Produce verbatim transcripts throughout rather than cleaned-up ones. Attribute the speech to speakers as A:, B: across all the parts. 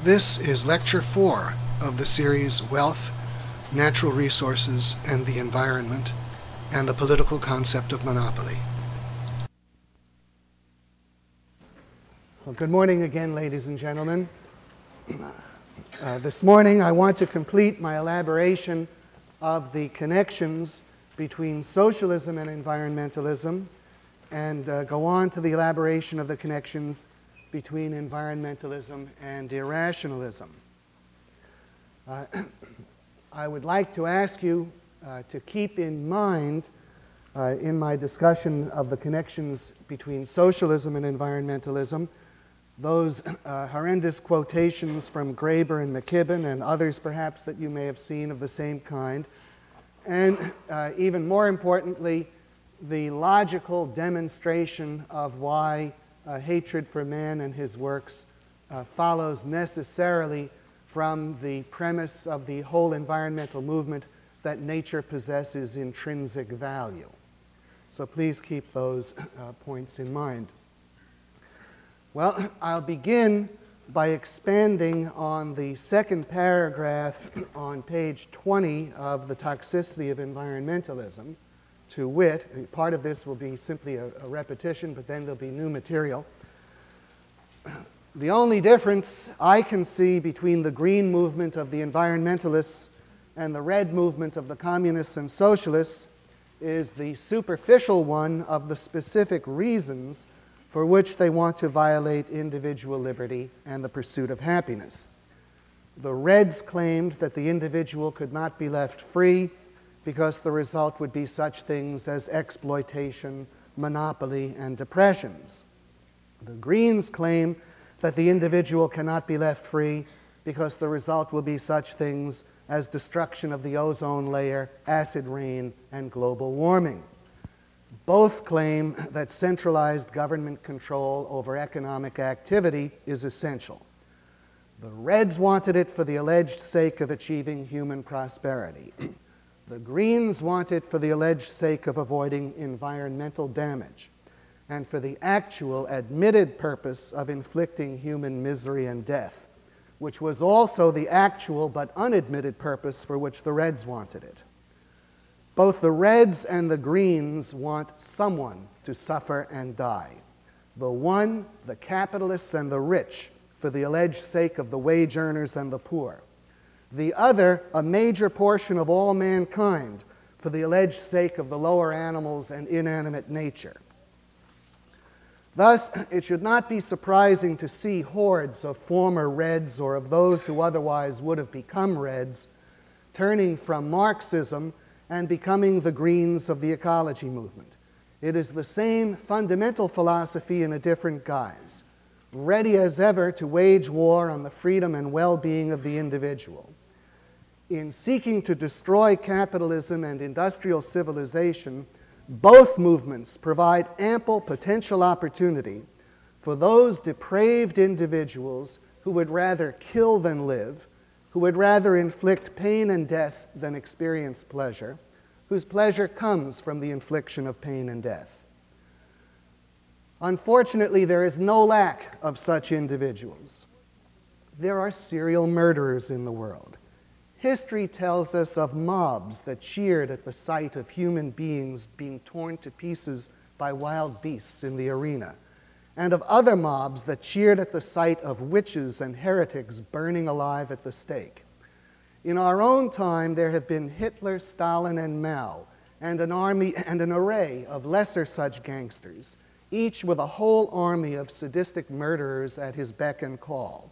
A: This is Lecture four of the series Wealth, Natural Resources, and the Environment, and the Political Concept of Monopoly. Well, good morning again, ladies and gentlemen. Uh, this morning I want to complete my elaboration of the connections between socialism and environmentalism, and uh, go on to the elaboration of the connections between environmentalism and irrationalism. Uh, I would like to ask you uh, to keep in mind uh, in my discussion of the connections between socialism and environmentalism those uh, horrendous quotations from Graeber and McKibben and others perhaps that you may have seen of the same kind, and uh, even more importantly, the logical demonstration of why Uh, hatred for man and his works uh, follows necessarily from the premise of the whole environmental movement that nature possesses intrinsic value. So please keep those uh, points in mind. Well, I'll begin by expanding on the second paragraph on page twenty of The Toxicity of Environmentalism. To wit, part of this will be simply a, a repetition, but then there'll be new material. The only difference I can see between the green movement of the environmentalists and the red movement of the communists and socialists is the superficial one of the specific reasons for which they want to violate individual liberty and the pursuit of happiness. The Reds claimed that the individual could not be left free because the result would be such things as exploitation, monopoly, and depressions. The Greens claim that the individual cannot be left free because the result will be such things as destruction of the ozone layer, acid rain, and global warming. Both claim that centralized government control over economic activity is essential. The Reds wanted it for the alleged sake of achieving human prosperity. The Greens want it for the alleged sake of avoiding environmental damage and for the actual admitted purpose of inflicting human misery and death, which was also the actual but unadmitted purpose for which the Reds wanted it. Both the Reds and the Greens want someone to suffer and die. The one, the capitalists and the rich, for the alleged sake of the wage earners and the poor. The other, a major portion of all mankind, for the alleged sake of the lower animals and inanimate nature. Thus, it should not be surprising to see hordes of former Reds or of those who otherwise would have become Reds turning from Marxism and becoming the Greens of the ecology movement. It is the same fundamental philosophy in a different guise, ready as ever to wage war on the freedom and well-being of the individual. In seeking to destroy capitalism and industrial civilization, both movements provide ample potential opportunity for those depraved individuals who would rather kill than live, who would rather inflict pain and death than experience pleasure, whose pleasure comes from the infliction of pain and death. Unfortunately, there is no lack of such individuals. There are serial murderers in the world. History tells us of mobs that cheered at the sight of human beings being torn to pieces by wild beasts in the arena, and of other mobs that cheered at the sight of witches and heretics burning alive at the stake. In our own time, there have been Hitler, Stalin, and Mao, and an army and an array of lesser such gangsters, each with a whole army of sadistic murderers at his beck and call.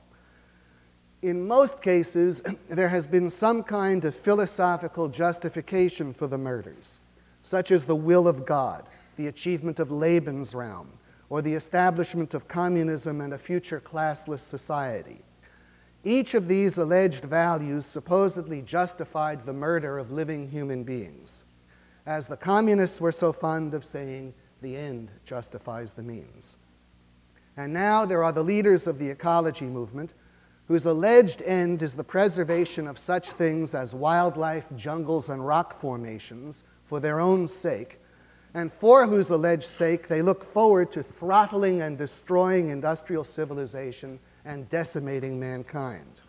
A: In most cases, there has been some kind of philosophical justification for the murders, such as the will of God, the achievement of Lebensraum, or the establishment of communism and a future classless society. Each of these alleged values supposedly justified the murder of living human beings. As the communists were so fond of saying, the end justifies the means. And now there are the leaders of the ecology movement whose alleged end is the preservation of such things as wildlife, jungles, and rock formations for their own sake, and for whose alleged sake they look forward to throttling and destroying industrial civilization and decimating mankind.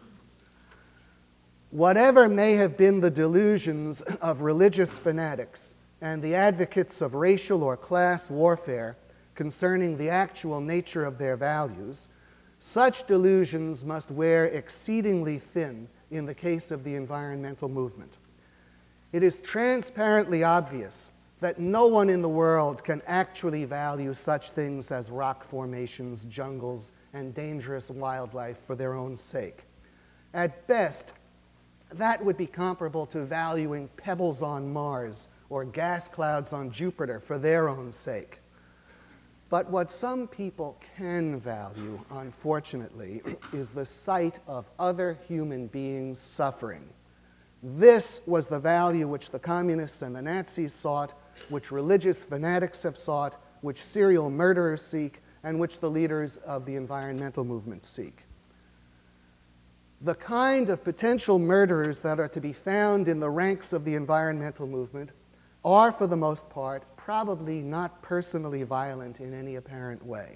A: Whatever may have been the delusions of religious fanatics and the advocates of racial or class warfare concerning the actual nature of their values, such delusions must wear exceedingly thin in the case of the environmental movement. It is transparently obvious that no one in the world can actually value such things as rock formations, jungles, and dangerous wildlife for their own sake. At best, that would be comparable to valuing pebbles on Mars or gas clouds on Jupiter for their own sake. But what some people can value, unfortunately, is the sight of other human beings suffering. This was the value which the communists and the Nazis sought, which religious fanatics have sought, which serial murderers seek, and which the leaders of the environmental movement seek. The kind of potential murderers that are to be found in the ranks of the environmental movement are, for the most part, probably not personally violent in any apparent way.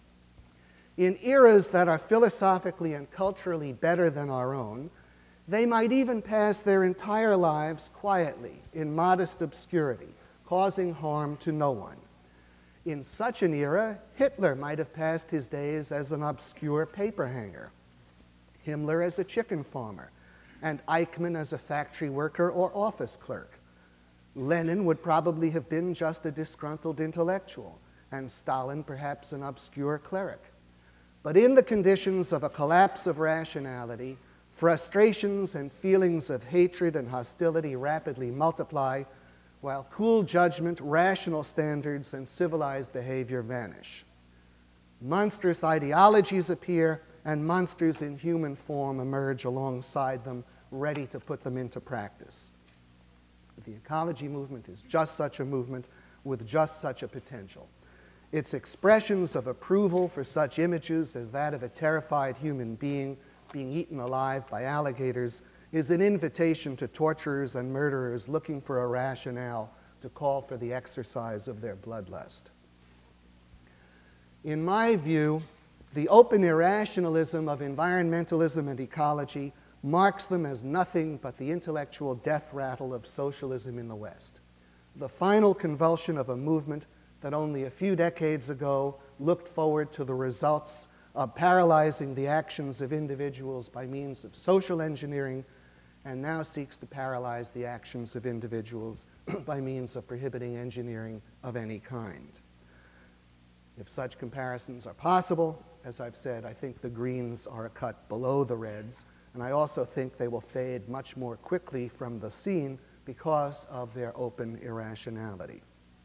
A: In eras that are philosophically and culturally better than our own, they might even pass their entire lives quietly, in modest obscurity, causing harm to no one. In such an era, Hitler might have passed his days as an obscure paper hanger, Himmler as a chicken farmer, and Eichmann as a factory worker or office clerk. Lenin would probably have been just a disgruntled intellectual, and Stalin perhaps an obscure cleric. But in the conditions of a collapse of rationality, frustrations and feelings of hatred and hostility rapidly multiply, while cool judgment, rational standards, and civilized behavior vanish. Monstrous ideologies appear, and monsters in human form emerge alongside them, ready to put them into practice. The ecology movement is just such a movement with just such a potential. Its expressions of approval for such images as that of a terrified human being being eaten alive by alligators is an invitation to torturers and murderers looking for a rationale to call for the exercise of their bloodlust. In my view, the open irrationalism of environmentalism and ecology marks them as nothing but the intellectual death rattle of socialism in the West, the final convulsion of a movement that only a few decades ago looked forward to the results of paralyzing the actions of individuals by means of social engineering, and now seeks to paralyze the actions of individuals by means of prohibiting engineering of any kind. If such comparisons are possible, as I've said, I think the greens are a cut below the reds, and I also think they will fade much more quickly from the scene because of their open irrationality.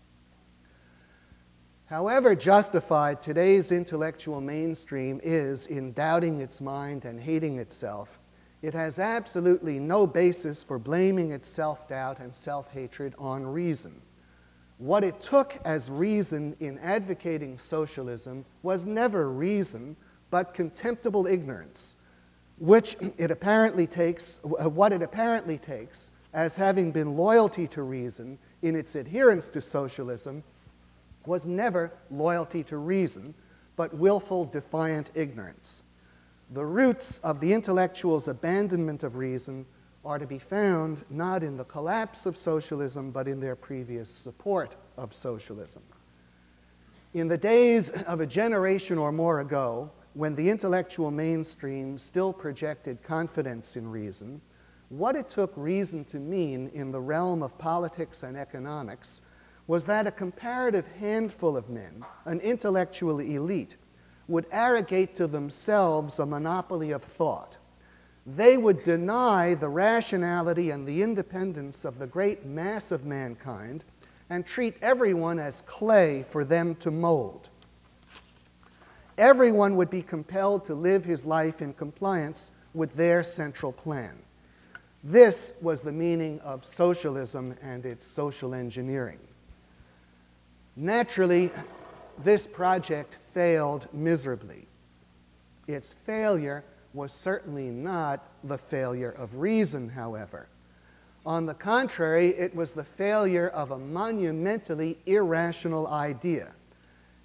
A: However justified today's intellectual mainstream is in doubting its mind and hating itself, it has absolutely no basis for blaming its self-doubt and self-hatred on reason. What it took as reason in advocating socialism was never reason, but contemptible ignorance, which it apparently takes, what it apparently takes as having been loyalty to reason in its adherence to socialism was never loyalty to reason, but willful, defiant ignorance. The roots of the intellectual's abandonment of reason are to be found not in the collapse of socialism, but in their previous support of socialism. In the days of a generation or more ago, when the intellectual mainstream still projected confidence in reason, what it took reason to mean in the realm of politics and economics was that a comparative handful of men, an intellectual elite, would arrogate to themselves a monopoly of thought. They would deny the rationality and the independence of the great mass of mankind and treat everyone as clay for them to mold. Everyone would be compelled to live his life in compliance with their central plan. This was the meaning of socialism and its social engineering. Naturally, this project failed miserably. Its failure was certainly not the failure of reason, however. On the contrary, it was the failure of a monumentally irrational idea.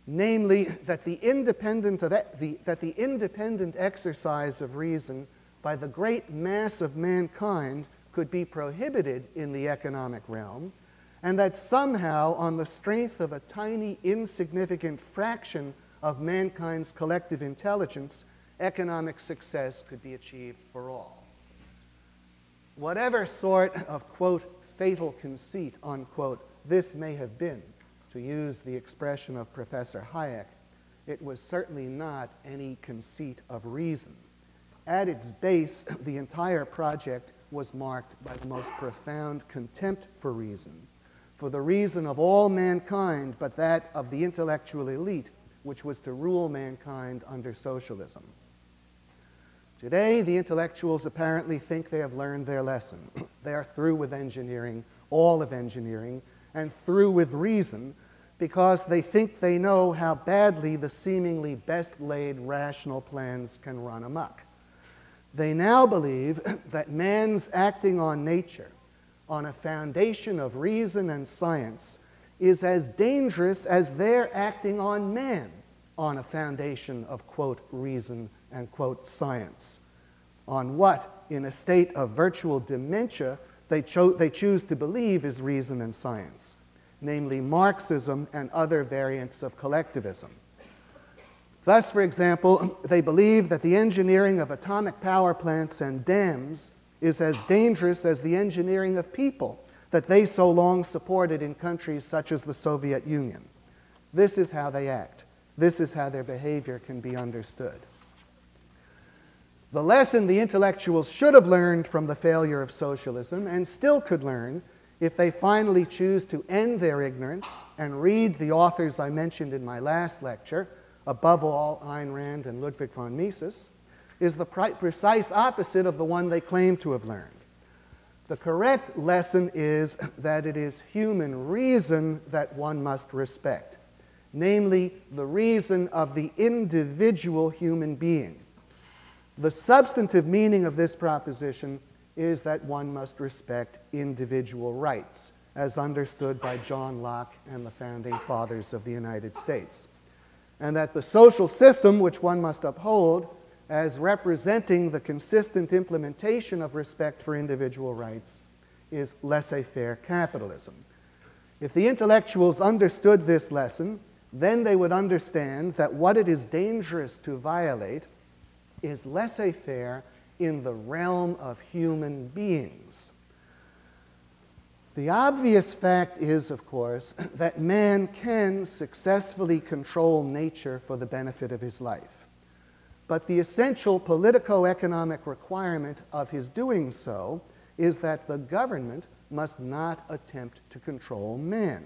A: namely that the independent, of e- the, that the independent exercise of reason by the great mass of mankind could be prohibited in the economic realm, and that somehow, on the strength of a tiny, insignificant fraction of mankind's collective intelligence, economic success could be achieved for all. Whatever sort of, quote, fatal conceit, unquote, this may have been, to use the expression of Professor Hayek, it was certainly not any conceit of reason. At its base, the entire project was marked by the most profound contempt for reason, for the reason of all mankind, but that of the intellectual elite, which was to rule mankind under socialism. Today, the intellectuals apparently think they have learned their lesson. They are through with engineering, all of engineering, and through with reason, because they think they know how badly the seemingly best-laid rational plans can run amok. They now believe that man's acting on nature, on a foundation of reason and science, is as dangerous as their acting on man on a foundation of, quote, reason and, quote, science. On what, in a state of virtual dementia, they, cho- they choose to believe is reason and science, namely Marxism and other variants of collectivism. Thus, for example, they believe that the engineering of atomic power plants and dams is as dangerous as the engineering of people that they so long supported in countries such as the Soviet Union. This is how they act. This is how their behavior can be understood. The lesson the intellectuals should have learned from the failure of socialism, and still could learn if they finally choose to end their ignorance and read the authors I mentioned in my last lecture, above all Ayn Rand and Ludwig von Mises, is the pre- precise opposite of the one they claim to have learned. The correct lesson is that it is human reason that one must respect, namely the reason of the individual human being. The substantive meaning of this proposition is that one must respect individual rights, as understood by John Locke and the founding fathers of the United States, and that the social system which one must uphold as representing the consistent implementation of respect for individual rights is laissez-faire capitalism. If the intellectuals understood this lesson, then they would understand that what it is dangerous to violate is laissez-faire in the realm of human beings. The obvious fact is, of course, that man can successfully control nature for the benefit of his life. But the essential politico-economic requirement of his doing so is that the government must not attempt to control man.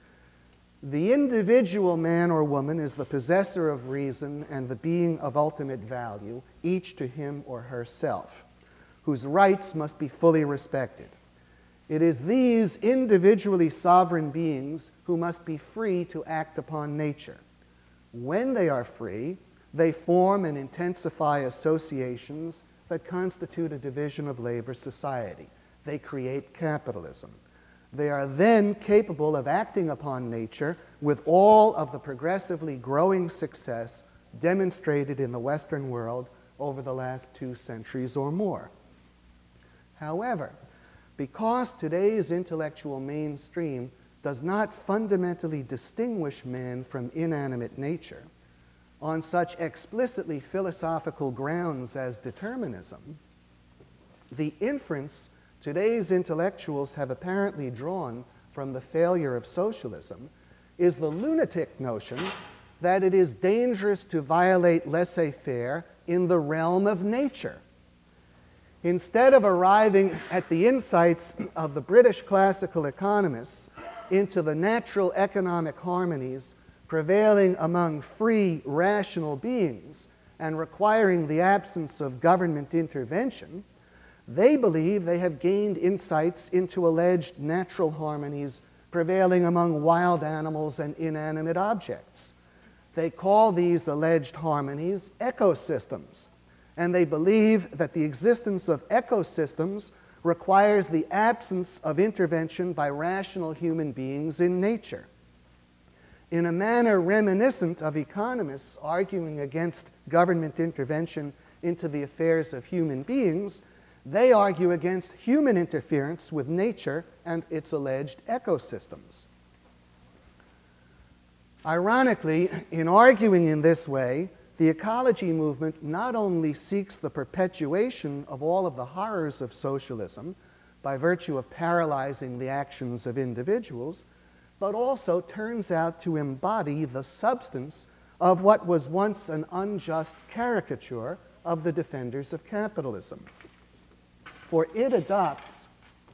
A: The individual man or woman is the possessor of reason and the being of ultimate value, each to him or herself, whose rights must be fully respected. It is these individually sovereign beings who must be free to act upon nature. When they are free, they form and intensify associations that constitute a division of labor society. They create capitalism. They are then capable of acting upon nature with all of the progressively growing success demonstrated in the Western world over the last two centuries or more. However, because today's intellectual mainstream does not fundamentally distinguish man from inanimate nature on such explicitly philosophical grounds as determinism, the inference today's intellectuals have apparently drawn from the failure of socialism is the lunatic notion that it is dangerous to violate laissez-faire in the realm of nature. Instead of arriving at the insights of the British classical economists into the natural economic harmonies prevailing among free, rational beings and requiring the absence of government intervention, they believe they have gained insights into alleged natural harmonies prevailing among wild animals and inanimate objects. They call these alleged harmonies ecosystems, and they believe that the existence of ecosystems requires the absence of intervention by rational human beings in nature. in a manner reminiscent of economists arguing against government intervention into the affairs of human beings. They argue against human interference with nature and its alleged ecosystems. Ironically, in arguing in this way, the ecology movement not only seeks the perpetuation of all of the horrors of socialism by virtue of paralyzing the actions of individuals, but also turns out to embody the substance of what was once an unjust caricature of the defenders of capitalism. For it adopts,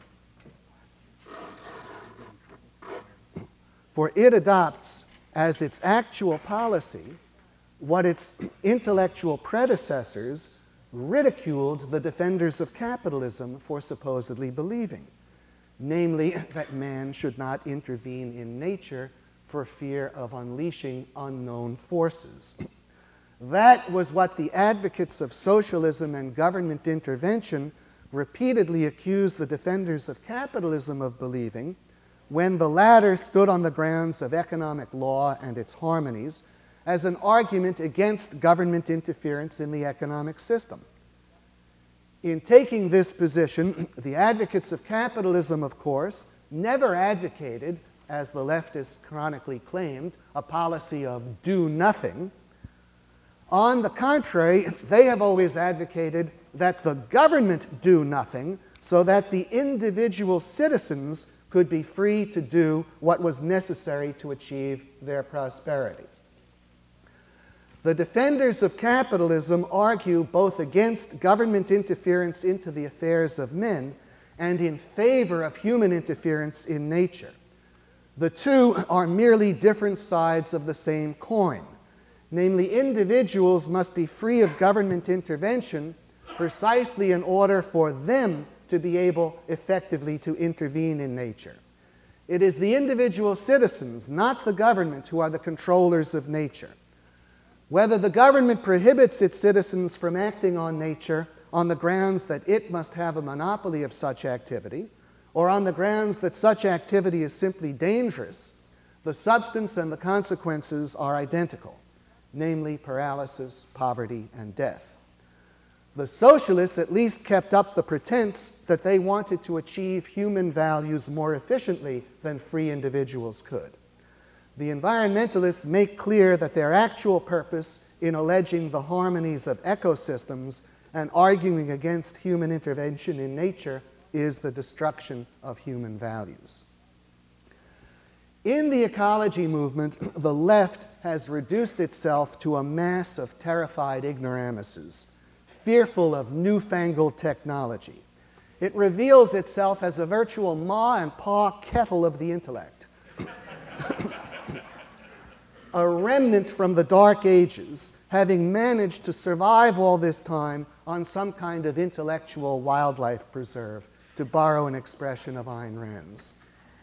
A: for it adopts as its actual policy what its intellectual predecessors ridiculed the defenders of capitalism for supposedly believing, namely that man should not intervene in nature for fear of unleashing unknown forces. That was what the advocates of socialism and government intervention repeatedly accused the defenders of capitalism of believing when the latter stood on the grounds of economic law and its harmonies as an argument against government interference in the economic system. In taking this position, the advocates of capitalism, of course, never advocated, as the leftists chronically claimed, a policy of do nothing. On the contrary, they have always advocated that the government do nothing so that the individual citizens could be free to do what was necessary to achieve their prosperity. The defenders of capitalism argue both against government interference into the affairs of men and in favor of human interference in nature. The two are merely different sides of the same coin. Namely, individuals must be free of government intervention precisely in order for them to be able effectively to intervene in nature. It is the individual citizens, not the government, who are the controllers of nature. Whether the government prohibits its citizens from acting on nature on the grounds that it must have a monopoly of such activity, or on the grounds that such activity is simply dangerous, the substance and the consequences are identical, namely paralysis, poverty, and death. The socialists at least kept up the pretense that they wanted to achieve human values more efficiently than free individuals could. The environmentalists make clear that their actual purpose in alleging the harmonies of ecosystems and arguing against human intervention in nature is the destruction of human values. In the ecology movement, the left has reduced itself to a mass of terrified ignoramuses, fearful of newfangled technology. It reveals itself as a virtual ma and pa kettle of the intellect, a remnant from the Dark Ages, having managed to survive all this time on some kind of intellectual wildlife preserve, to borrow an expression of Ayn Rand's.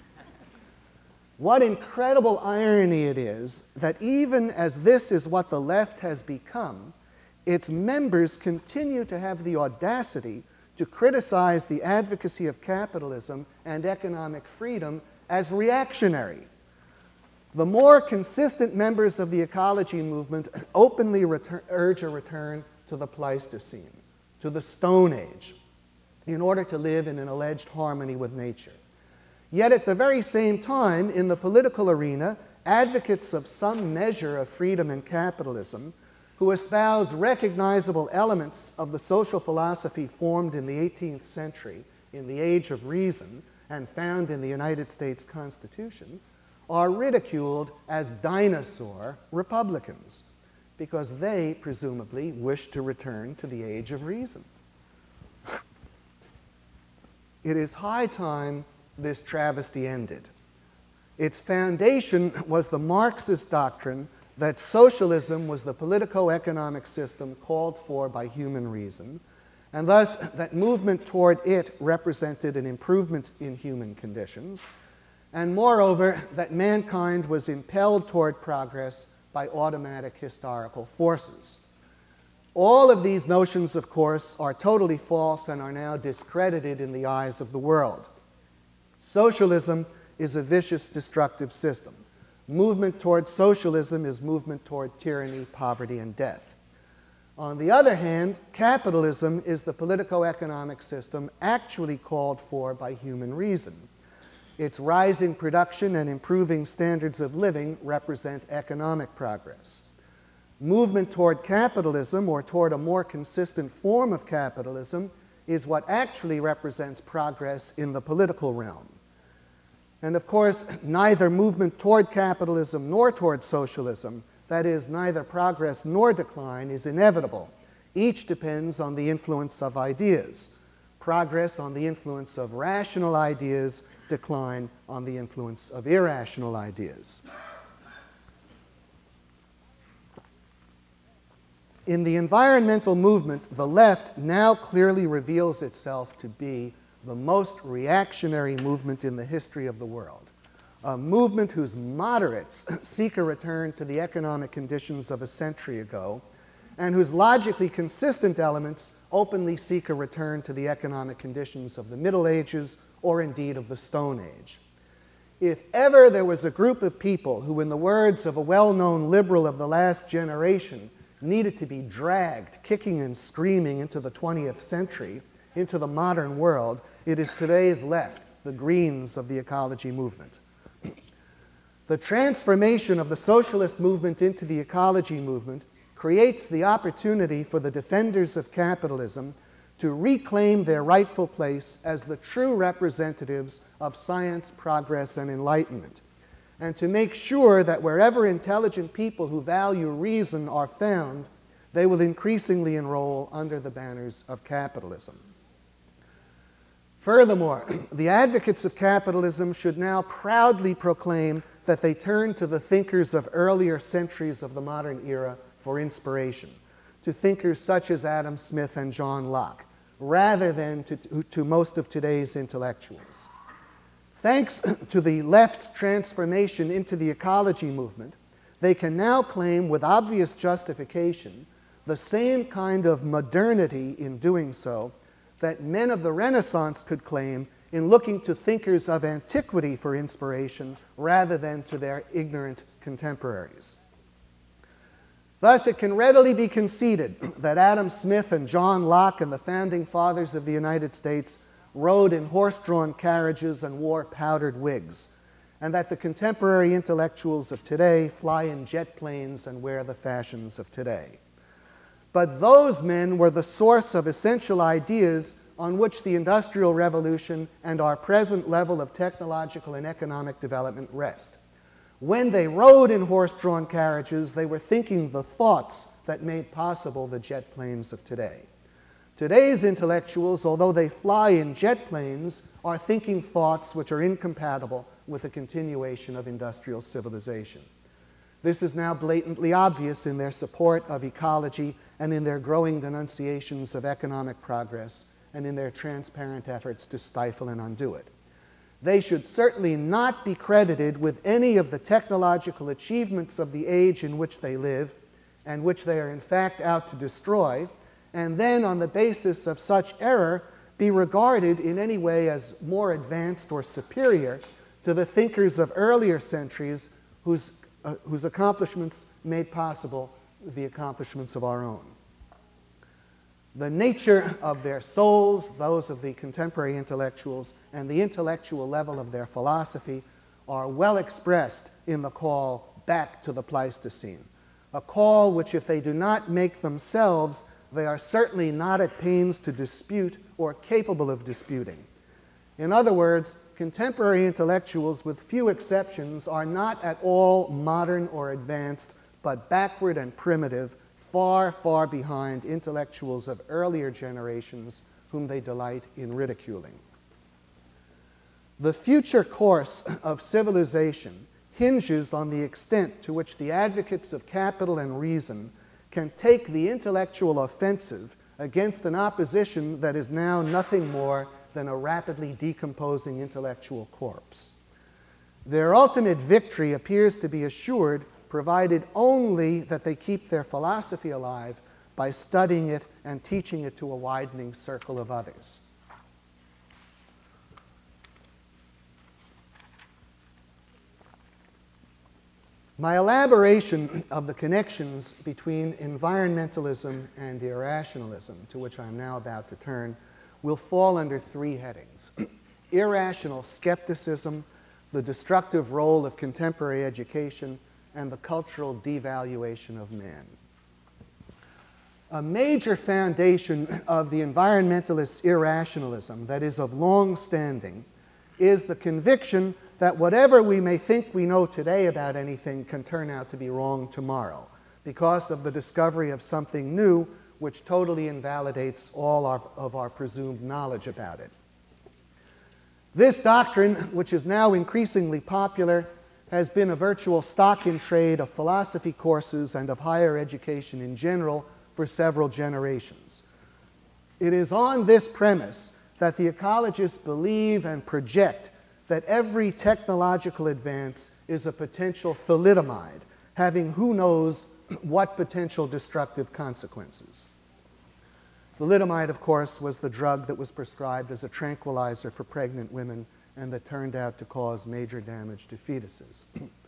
A: What incredible irony it is that even as this is what the left has become, its members continue to have the audacity to criticize the advocacy of capitalism and economic freedom as reactionary. The more consistent members of the ecology movement openly return, urge a return to the Pleistocene, to the Stone Age, in order to live in an alleged harmony with nature. Yet at the very same time, in the political arena, advocates of some measure of freedom and capitalism, who espouse recognizable elements of the social philosophy formed in the eighteenth century, in the Age of Reason, and found in the United States Constitution, are ridiculed as dinosaur Republicans, because they presumably wish to return to the Age of Reason. It is high time this travesty ended. Its foundation was the Marxist doctrine that socialism was the politico-economic system called for by human reason, and thus that movement toward it represented an improvement in human conditions, and moreover, that mankind was impelled toward progress by automatic historical forces. All of these notions, of course, are totally false and are now discredited in the eyes of the world. Socialism is a vicious, destructive system. Movement toward socialism is movement toward tyranny, poverty, and death. On the other hand, capitalism is the politico-economic system actually called for by human reason. Its rising production and improving standards of living represent economic progress. Movement toward capitalism, or toward a more consistent form of capitalism, is what actually represents progress in the political realm. And of course, neither movement toward capitalism nor toward socialism, that is, neither progress nor decline, is inevitable. Each depends on the influence of ideas. Progress on the influence of rational ideas, decline on the influence of irrational ideas. In the environmental movement, the left now clearly reveals itself to be the most reactionary movement in the history of the world. A movement whose moderates seek a return to the economic conditions of a century ago, and whose logically consistent elements openly seek a return to the economic conditions of the Middle Ages, or indeed of the Stone Age. If ever there was a group of people who, in the words of a well-known liberal of the last generation, needed to be dragged, kicking and screaming, into the twentieth century, into the modern world, it is today's left, the Greens of the ecology movement. The transformation of the socialist movement into the ecology movement creates the opportunity for the defenders of capitalism to reclaim their rightful place as the true representatives of science, progress, and enlightenment, and to make sure that wherever intelligent people who value reason are found, they will increasingly enroll under the banners of capitalism. Furthermore, the advocates of capitalism should now proudly proclaim that they turn to the thinkers of earlier centuries of the modern era for inspiration, to thinkers such as Adam Smith and John Locke, rather than to, to, to most of today's intellectuals. Thanks to the left's transformation into the ecology movement, they can now claim with obvious justification the same kind of modernity in doing so that men of the Renaissance could claim in looking to thinkers of antiquity for inspiration rather than to their ignorant contemporaries. Thus, it can readily be conceded that Adam Smith and John Locke and the founding fathers of the United States rode in horse-drawn carriages and wore powdered wigs, and that the contemporary intellectuals of today fly in jet planes and wear the fashions of today. But those men were the source of essential ideas on which the Industrial Revolution and our present level of technological and economic development rest. When they rode in horse-drawn carriages, they were thinking the thoughts that made possible the jet planes of today. Today's intellectuals, although they fly in jet planes, are thinking thoughts which are incompatible with the continuation of industrial civilization. This is now blatantly obvious in their support of ecology and in their growing denunciations of economic progress and in their transparent efforts to stifle and undo it. They should certainly not be credited with any of the technological achievements of the age in which they live and which they are in fact out to destroy, and then on the basis of such error be regarded in any way as more advanced or superior to the thinkers of earlier centuries whose, uh, whose accomplishments made possible the accomplishments of our own. The nature of their souls, those of the contemporary intellectuals, and the intellectual level of their philosophy are well expressed in the call back to the Pleistocene, a call which, if they do not make themselves, they are certainly not at pains to dispute or capable of disputing. In other words, contemporary intellectuals, with few exceptions, are not at all modern or advanced, but backward and primitive, far, far behind intellectuals of earlier generations whom they delight in ridiculing. The future course of civilization hinges on the extent to which the advocates of capital and reason can take the intellectual offensive against an opposition that is now nothing more than a rapidly decomposing intellectual corpse. Their ultimate victory appears to be assured provided only that they keep their philosophy alive by studying it and teaching it to a widening circle of others. My elaboration of the connections between environmentalism and irrationalism, to which I'm now about to turn, will fall under three headings: irrational skepticism, the destructive role of contemporary education, and the cultural devaluation of man. A major foundation of the environmentalist irrationalism that is of long standing is the conviction that whatever we may think we know today about anything can turn out to be wrong tomorrow because of the discovery of something new which totally invalidates all our, of our presumed knowledge about it. This doctrine, which is now increasingly popular, has been a virtual stock in trade of philosophy courses and of higher education in general for several generations. It is on this premise that the ecologists believe and project that every technological advance is a potential thalidomide, having who knows what potential destructive consequences. Thalidomide, of course, was the drug that was prescribed as a tranquilizer for pregnant women and that turned out to cause major damage to fetuses.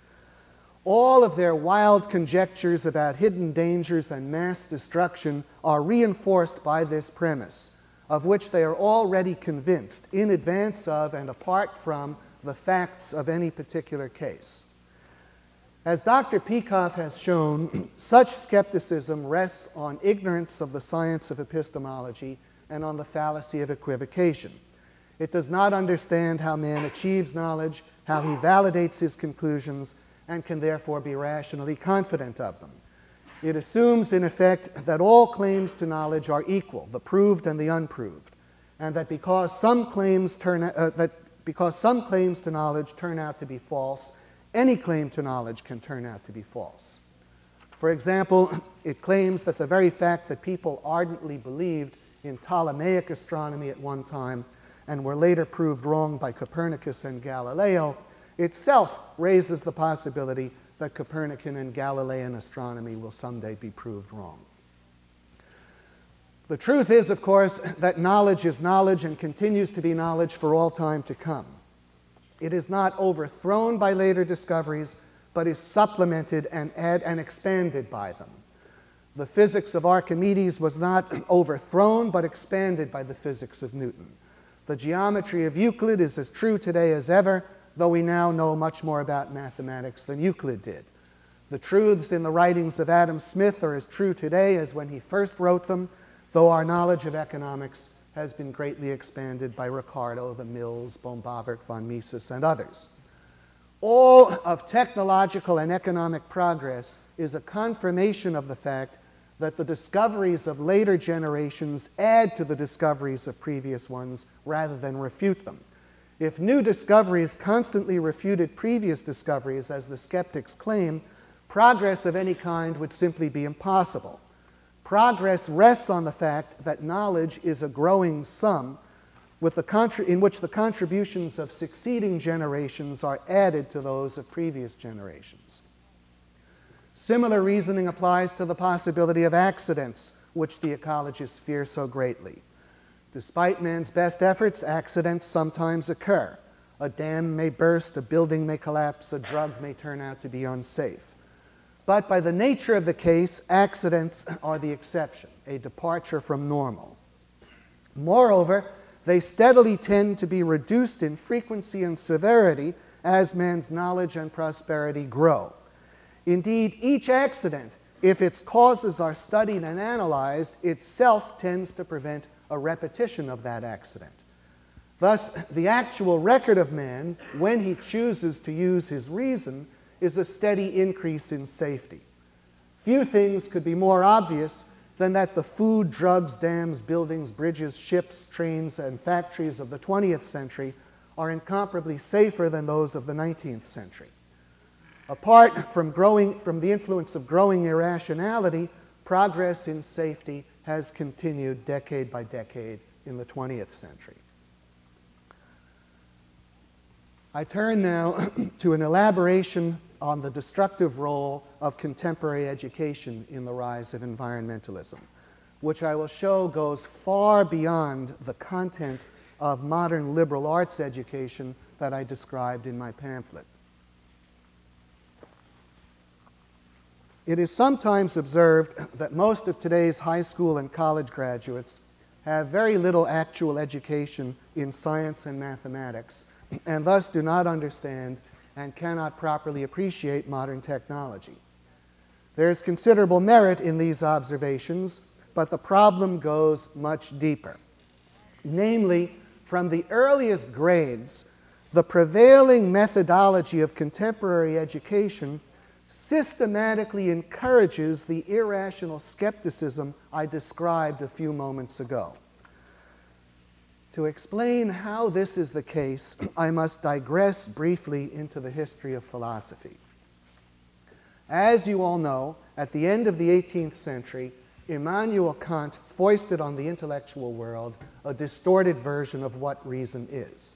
A: All of their wild conjectures about hidden dangers and mass destruction are reinforced by this premise, of which they are already convinced in advance of and apart from the facts of any particular case. As Doctor Peikoff has shown, such skepticism rests on ignorance of the science of epistemology and on the fallacy of equivocation. It does not understand how man achieves knowledge, how he validates his conclusions, and can therefore be rationally confident of them. It assumes, in effect, that all claims to knowledge are equal, the proved and the unproved, and that because some claims turn uh, that because some claims to knowledge turn out to be false, any claim to knowledge can turn out to be false. For example, it claims that the very fact that people ardently believed in Ptolemaic astronomy at one time and were later proved wrong by Copernicus and Galileo itself raises the possibility that Copernican and Galilean astronomy will someday be proved wrong. The truth is, of course, that knowledge is knowledge and continues to be knowledge for all time to come. It is not overthrown by later discoveries, but is supplemented and, add, and expanded by them. The physics of Archimedes was not overthrown, but expanded by the physics of Newton. The geometry of Euclid is as true today as ever, though we now know much more about mathematics than Euclid did. The truths in the writings of Adam Smith are as true today as when he first wrote them, though our knowledge of economics has been greatly expanded by Ricardo, the Mills, Bombavert, von Mises, and others. All of technological and economic progress is a confirmation of the fact that the discoveries of later generations add to the discoveries of previous ones rather than refute them. If new discoveries constantly refuted previous discoveries, as the skeptics claim, progress of any kind would simply be impossible. Progress rests on the fact that knowledge is a growing sum with the contri- in which the contributions of succeeding generations are added to those of previous generations. Similar reasoning applies to the possibility of accidents, which the ecologists fear so greatly. Despite man's best efforts, accidents sometimes occur. A dam may burst, a building may collapse, a drug may turn out to be unsafe. But by the nature of the case, accidents are the exception, a departure from normal. Moreover, they steadily tend to be reduced in frequency and severity as man's knowledge and prosperity grow. Indeed, each accident, if its causes are studied and analyzed, itself tends to prevent a repetition of that accident. Thus, the actual record of man, when he chooses to use his reason, is a steady increase in safety. Few things could be more obvious than that the food, drugs, dams, buildings, bridges, ships, trains, and factories of the twentieth century are incomparably safer than those of the nineteenth century. Apart from, growing, from the influence of growing irrationality, progress in safety has continued decade by decade in the twentieth century. I turn now to an elaboration on the destructive role of contemporary education in the rise of environmentalism, which I will show goes far beyond the content of modern liberal arts education that I described in my pamphlet. It is sometimes observed that most of today's high school and college graduates have very little actual education in science and mathematics, and thus do not understand and cannot properly appreciate modern technology. There is considerable merit in these observations, but the problem goes much deeper. Namely, from the earliest grades, the prevailing methodology of contemporary education systematically encourages the irrational skepticism I described a few moments ago. To explain how this is the case, I must digress briefly into the history of philosophy. As you all know, at the end of the eighteenth century, Immanuel Kant foisted on the intellectual world a distorted version of what reason is.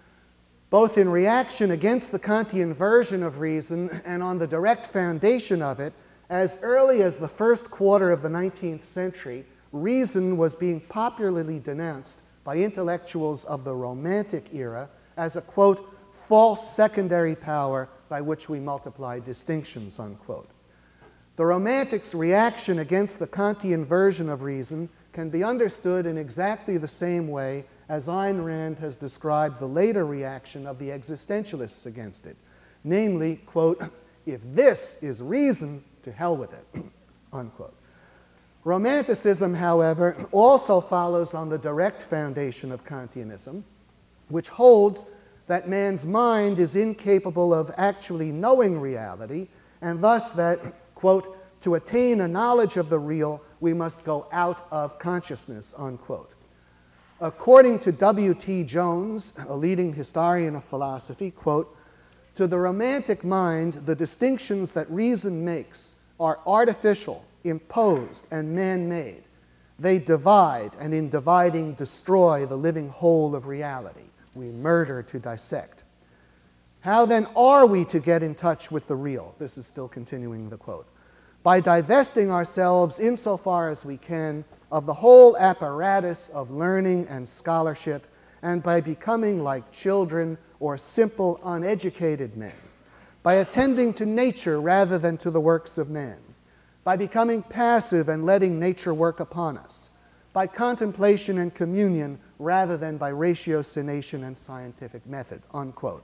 A: Both in reaction against the Kantian version of reason and on the direct foundation of it, as early as the first quarter of the nineteenth century, reason was being popularly denounced by intellectuals of the Romantic era as a, quote, false secondary power by which we multiply distinctions, unquote. The Romantics' reaction against the Kantian version of reason can be understood in exactly the same way as Ayn Rand has described the later reaction of the existentialists against it. Namely, quote, if this is reason, to hell with it, unquote. Romanticism, however, also follows on the direct foundation of Kantianism, which holds that man's mind is incapable of actually knowing reality, and thus that, quote, to attain a knowledge of the real, we must go out of consciousness, unquote. According to W T Jones, a leading historian of philosophy, quote, to the romantic mind, the distinctions that reason makes are artificial, imposed, and man-made. They divide, and in dividing destroy the living whole of reality. We murder to dissect. How then are we to get in touch with the real? This is still continuing the quote. By divesting ourselves, insofar as we can, of the whole apparatus of learning and scholarship, and by becoming like children or simple, uneducated men, by attending to nature rather than to the works of man, by becoming passive and letting nature work upon us, by contemplation and communion rather than by ratiocination and scientific method, unquote.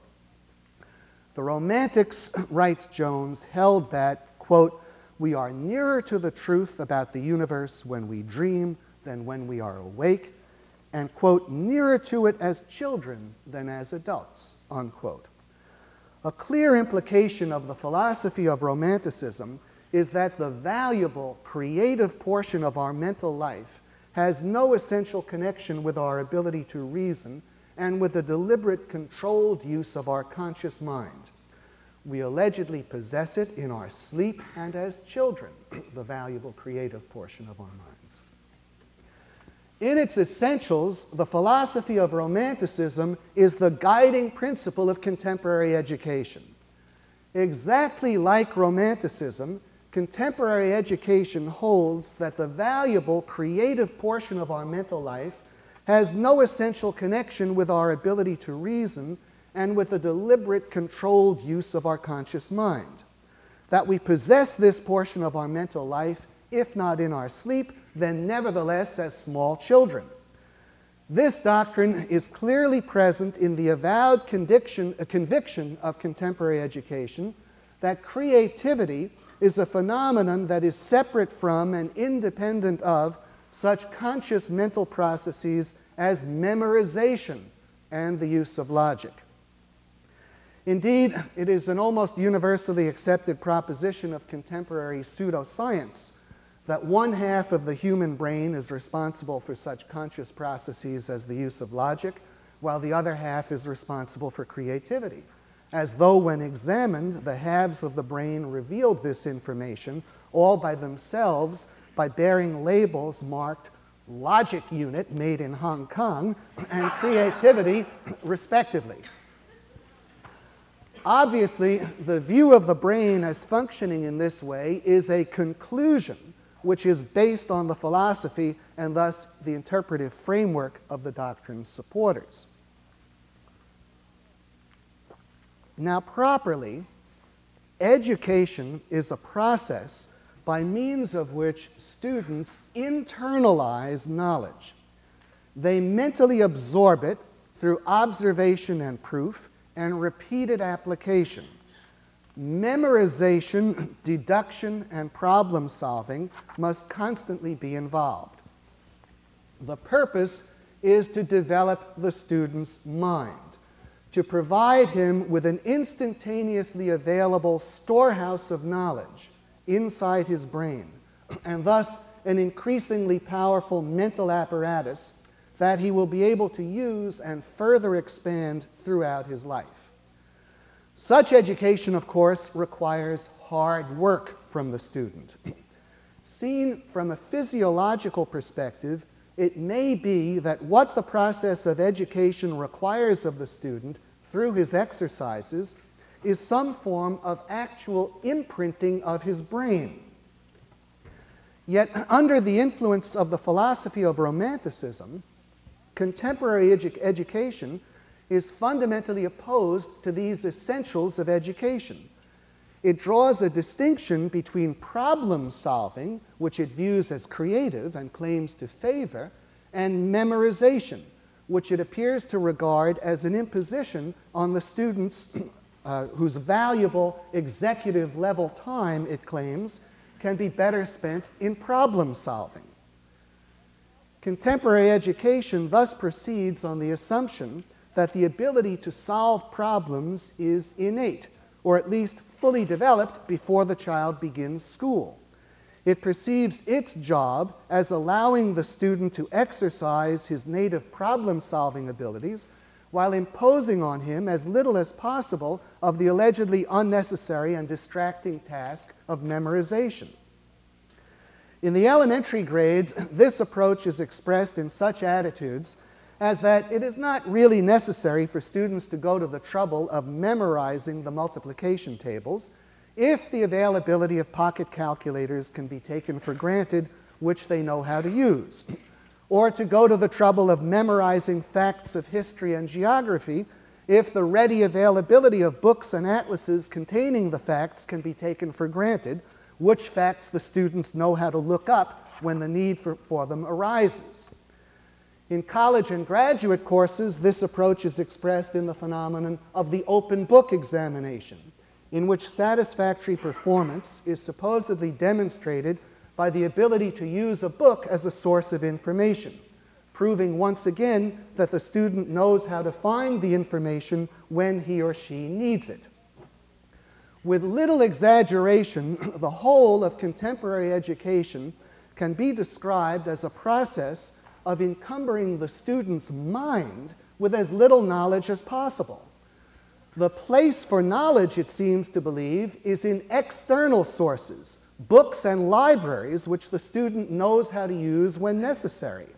A: The Romantics, writes Jones, held that, quote, we are nearer to the truth about the universe when we dream than when we are awake, and, quote, nearer to it as children than as adults, unquote. A clear implication of the philosophy of Romanticism is that the valuable, creative portion of our mental life has no essential connection with our ability to reason and with the deliberate, controlled use of our conscious mind. We allegedly possess it in our sleep and as children, the valuable, creative portion of our minds. In its essentials, the philosophy of Romanticism is the guiding principle of contemporary education. Exactly like Romanticism, contemporary education holds that the valuable, creative portion of our mental life has no essential connection with our ability to reason and with the deliberate, controlled use of our conscious mind. That we possess this portion of our mental life, if not in our sleep, then nevertheless as small children. This doctrine is clearly present in the avowed conviction, uh, conviction of contemporary education that creativity is a phenomenon that is separate from and independent of such conscious mental processes as memorization and the use of logic. Indeed, it is an almost universally accepted proposition of contemporary pseudoscience that one half of the human brain is responsible for such conscious processes as the use of logic, while the other half is responsible for creativity, as though when examined, the halves of the brain revealed this information all by themselves by bearing labels marked logic unit made in Hong Kong and creativity respectively. Obviously, the view of the brain as functioning in this way is a conclusion which is based on the philosophy and thus the interpretive framework of the doctrine's supporters. Now, properly, education is a process by means of which students internalize knowledge. They mentally absorb it through observation and proof and repeated application. Memorization, deduction, and problem solving must constantly be involved. The purpose is to develop the student's mind, to provide him with an instantaneously available storehouse of knowledge inside his brain, and thus an increasingly powerful mental apparatus that he will be able to use and further expand throughout his life. Such education, of course, requires hard work from the student. Seen from a physiological perspective, it may be that what the process of education requires of the student through his exercises is some form of actual imprinting of his brain. Yet, under the influence of the philosophy of Romanticism, contemporary edu- education is fundamentally opposed to these essentials of education. It draws a distinction between problem solving, which it views as creative and claims to favor, and memorization, which it appears to regard as an imposition on the students uh, whose valuable executive level time, it claims, can be better spent in problem solving. Contemporary education thus proceeds on the assumption that the ability to solve problems is innate, or at least fully developed before the child begins school. It perceives its job as allowing the student to exercise his native problem-solving abilities while imposing on him as little as possible of the allegedly unnecessary and distracting task of memorization. In the elementary grades, this approach is expressed in such attitudes as that it is not really necessary for students to go to the trouble of memorizing the multiplication tables if the availability of pocket calculators can be taken for granted, which they know how to use, or to go to the trouble of memorizing facts of history and geography if the ready availability of books and atlases containing the facts can be taken for granted, which facts the students know how to look up when the need for, for them arises. In college and graduate courses, this approach is expressed in the phenomenon of the open book examination, in which satisfactory performance is supposedly demonstrated by the ability to use a book as a source of information, proving once again that the student knows how to find the information when he or she needs it. With little exaggeration, the whole of contemporary education can be described as a process of encumbering the student's mind with as little knowledge as possible. The place for knowledge, it seems to believe, is in external sources, books and libraries which the student knows how to use when necessary.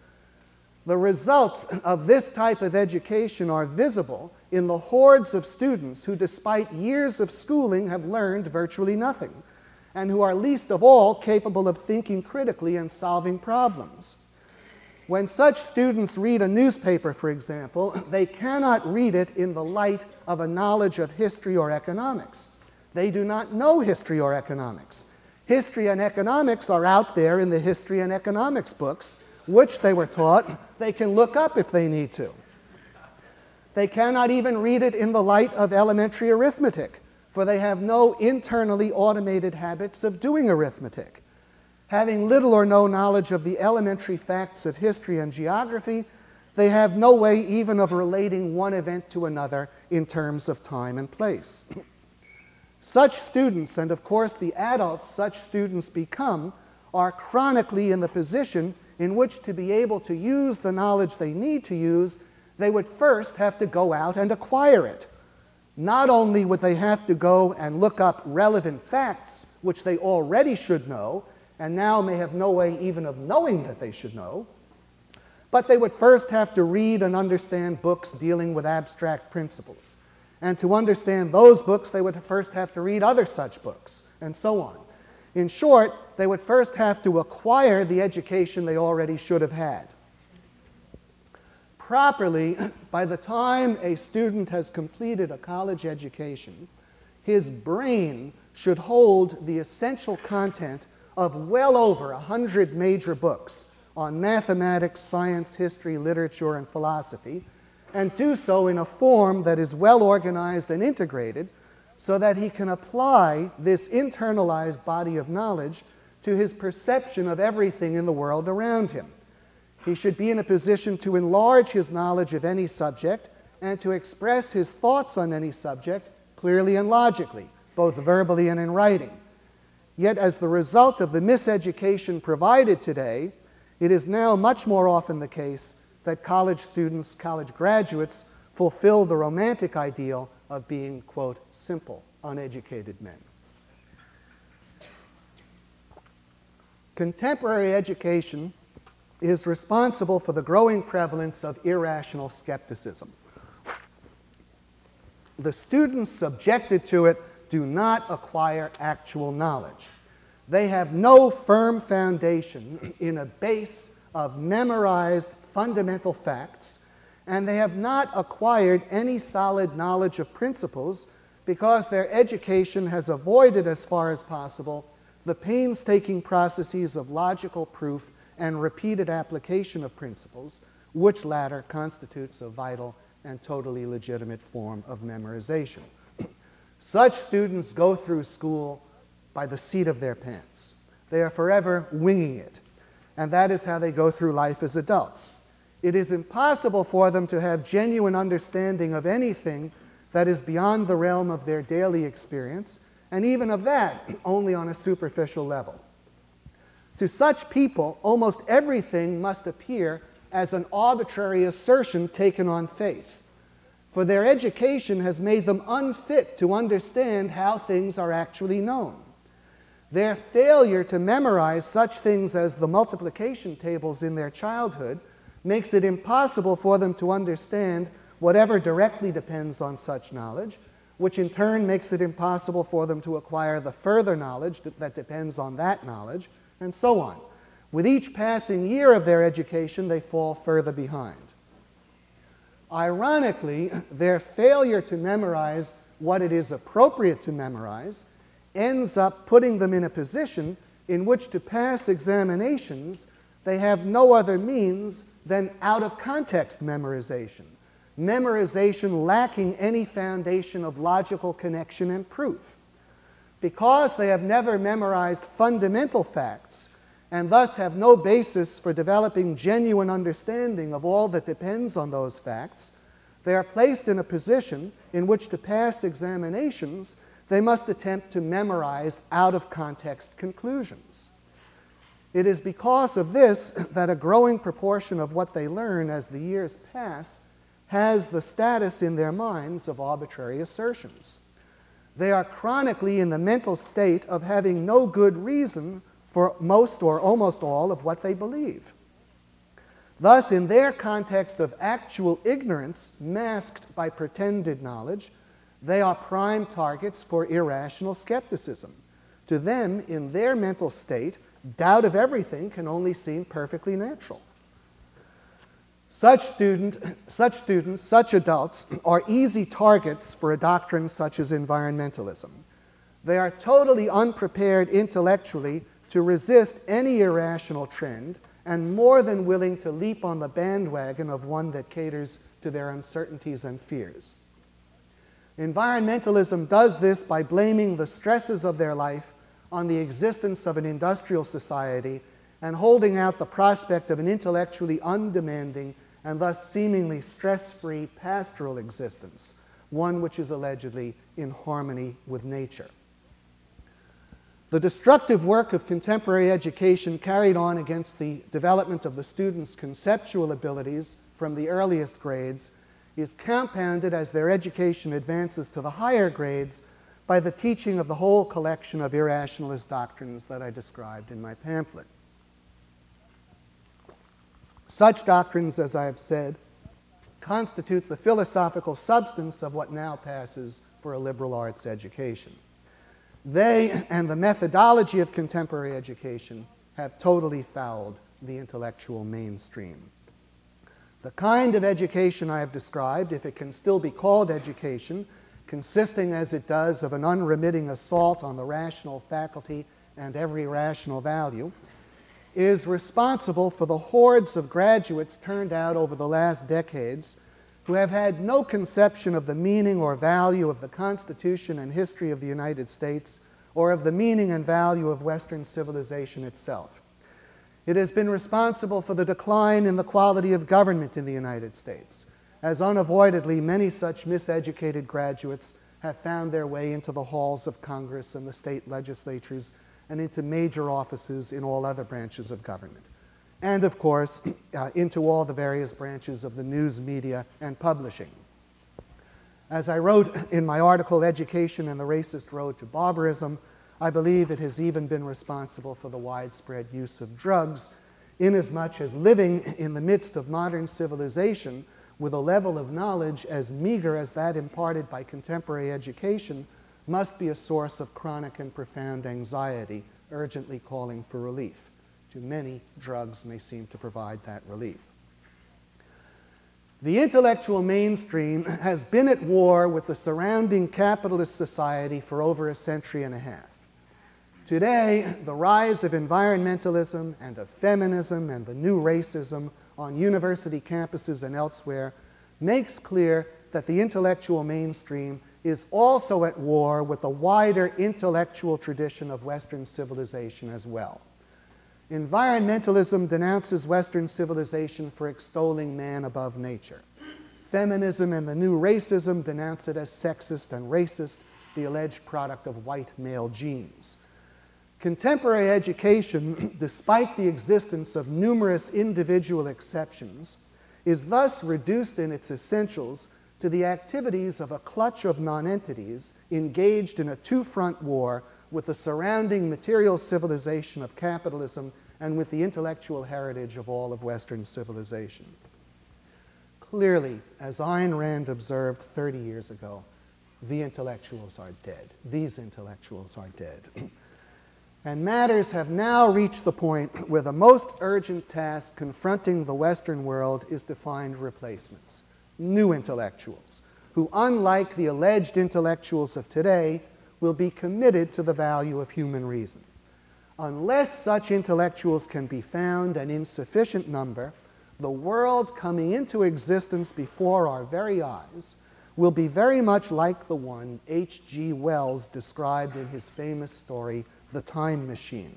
A: The results of this type of education are visible in the hordes of students who, despite years of schooling, have learned virtually nothing, and who are least of all capable of thinking critically and solving problems. When such students read a newspaper, for example, they cannot read it in the light of a knowledge of history or economics. They do not know history or economics. History and economics are out there in the history and economics books, which they were taught they can look up if they need to. They cannot even read it in the light of elementary arithmetic, for they have no internally automated habits of doing arithmetic. Having little or no knowledge of the elementary facts of history and geography, they have no way even of relating one event to another in terms of time and place. Such students, and of course the adults such students become, are chronically in the position in which, to be able to use the knowledge they need to use, they would first have to go out and acquire it. Not only would they have to go and look up relevant facts, which they already should know, and now may have no way even of knowing that they should know, but they would first have to read and understand books dealing with abstract principles. And to understand those books, they would first have to read other such books, and so on. In short, they would first have to acquire the education they already should have had. Properly, by the time a student has completed a college education, his brain should hold the essential content of well over a hundred major books on mathematics, science, history, literature, and philosophy, and do so in a form that is well organized and integrated so that he can apply this internalized body of knowledge to his perception of everything in the world around him. He should be in a position to enlarge his knowledge of any subject and to express his thoughts on any subject clearly and logically, both verbally and in writing. Yet as the result of the miseducation provided today, it is now much more often the case that college students, college graduates, fulfill the romantic ideal of being, quote, simple, uneducated men. Contemporary education is responsible for the growing prevalence of irrational skepticism. The students subjected to it do not acquire actual knowledge. They have no firm foundation in a base of memorized fundamental facts, and they have not acquired any solid knowledge of principles because their education has avoided, as far as possible, the painstaking processes of logical proof and repeated application of principles, which latter constitutes a vital and totally legitimate form of memorization. Such students go through school by the seat of their pants. They are forever winging it, and that is how they go through life as adults. It is impossible for them to have genuine understanding of anything that is beyond the realm of their daily experience, and even of that only on a superficial level. To such people, almost everything must appear as an arbitrary assertion taken on faith, for their education has made them unfit to understand how things are actually known. Their failure to memorize such things as the multiplication tables in their childhood makes it impossible for them to understand whatever directly depends on such knowledge, which in turn makes it impossible for them to acquire the further knowledge that depends on that knowledge, and so on. With each passing year of their education, they fall further behind. Ironically, their failure to memorize what it is appropriate to memorize ends up putting them in a position in which to pass examinations they have no other means than out-of-context memorization, memorization lacking any foundation of logical connection and proof. Because they have never memorized fundamental facts and thus have no basis for developing genuine understanding of all that depends on those facts, they are placed in a position in which to pass examinations they must attempt to memorize out-of-context conclusions. It is because of this that a growing proportion of what they learn as the years pass has the status in their minds of arbitrary assertions. They are chronically in the mental state of having no good reason for most or almost all of what they believe. Thus, in their context of actual ignorance masked by pretended knowledge, they are prime targets for irrational skepticism. To them, in their mental state, doubt of everything can only seem perfectly natural. Such, student, such students, such adults, are easy targets for a doctrine such as environmentalism. They are totally unprepared intellectually to resist any irrational trend and more than willing to leap on the bandwagon of one that caters to their uncertainties and fears. Environmentalism does this by blaming the stresses of their life on the existence of an industrial society and holding out the prospect of an intellectually undemanding and thus seemingly stress-free pastoral existence, one which is allegedly in harmony with nature. The destructive work of contemporary education carried on against the development of the students' conceptual abilities from the earliest grades is compounded as their education advances to the higher grades by the teaching of the whole collection of irrationalist doctrines that I described in my pamphlet. Such doctrines, as I have said, constitute the philosophical substance of what now passes for a liberal arts education. They and the methodology of contemporary education have totally fouled the intellectual mainstream. The kind of education I have described, if it can still be called education, consisting as it does of an unremitting assault on the rational faculty and every rational value, is responsible for the hordes of graduates turned out over the last decades who have had no conception of the meaning or value of the Constitution and history of the United States, or of the meaning and value of Western civilization itself. It has been responsible for the decline in the quality of government in the United States, as unavoidably many such miseducated graduates have found their way into the halls of Congress and the state legislatures and into major offices in all other branches of government. And of course, uh, into all the various branches of the news media and publishing. As I wrote in my article, Education and the Racist Road to Barbarism, I believe it has even been responsible for the widespread use of drugs, inasmuch as living in the midst of modern civilization with a level of knowledge as meager as that imparted by contemporary education must be a source of chronic and profound anxiety, urgently calling for relief. To many, drugs may seem to provide that relief. The intellectual mainstream has been at war with the surrounding capitalist society for over a century and a half. Today, the rise of environmentalism and of feminism and the new racism on university campuses and elsewhere makes clear that the intellectual mainstream is also at war with the wider intellectual tradition of Western civilization as well. Environmentalism denounces Western civilization for extolling man above nature. Feminism and the new racism denounce it as sexist and racist, the alleged product of white male genes. Contemporary education, despite the existence of numerous individual exceptions, is thus reduced in its essentials to the activities of a clutch of nonentities engaged in a two-front war with the surrounding material civilization of capitalism and with the intellectual heritage of all of Western civilization. Clearly, as Ayn Rand observed thirty years ago, the intellectuals are dead. These intellectuals are dead. And matters have now reached the point where the most urgent task confronting the Western world is to find replacements, new intellectuals, who, unlike the alleged intellectuals of today, will be committed to the value of human reason. Unless such intellectuals can be found and in sufficient number, the world coming into existence before our very eyes will be very much like the one H G Wells described in his famous story, The Time Machine.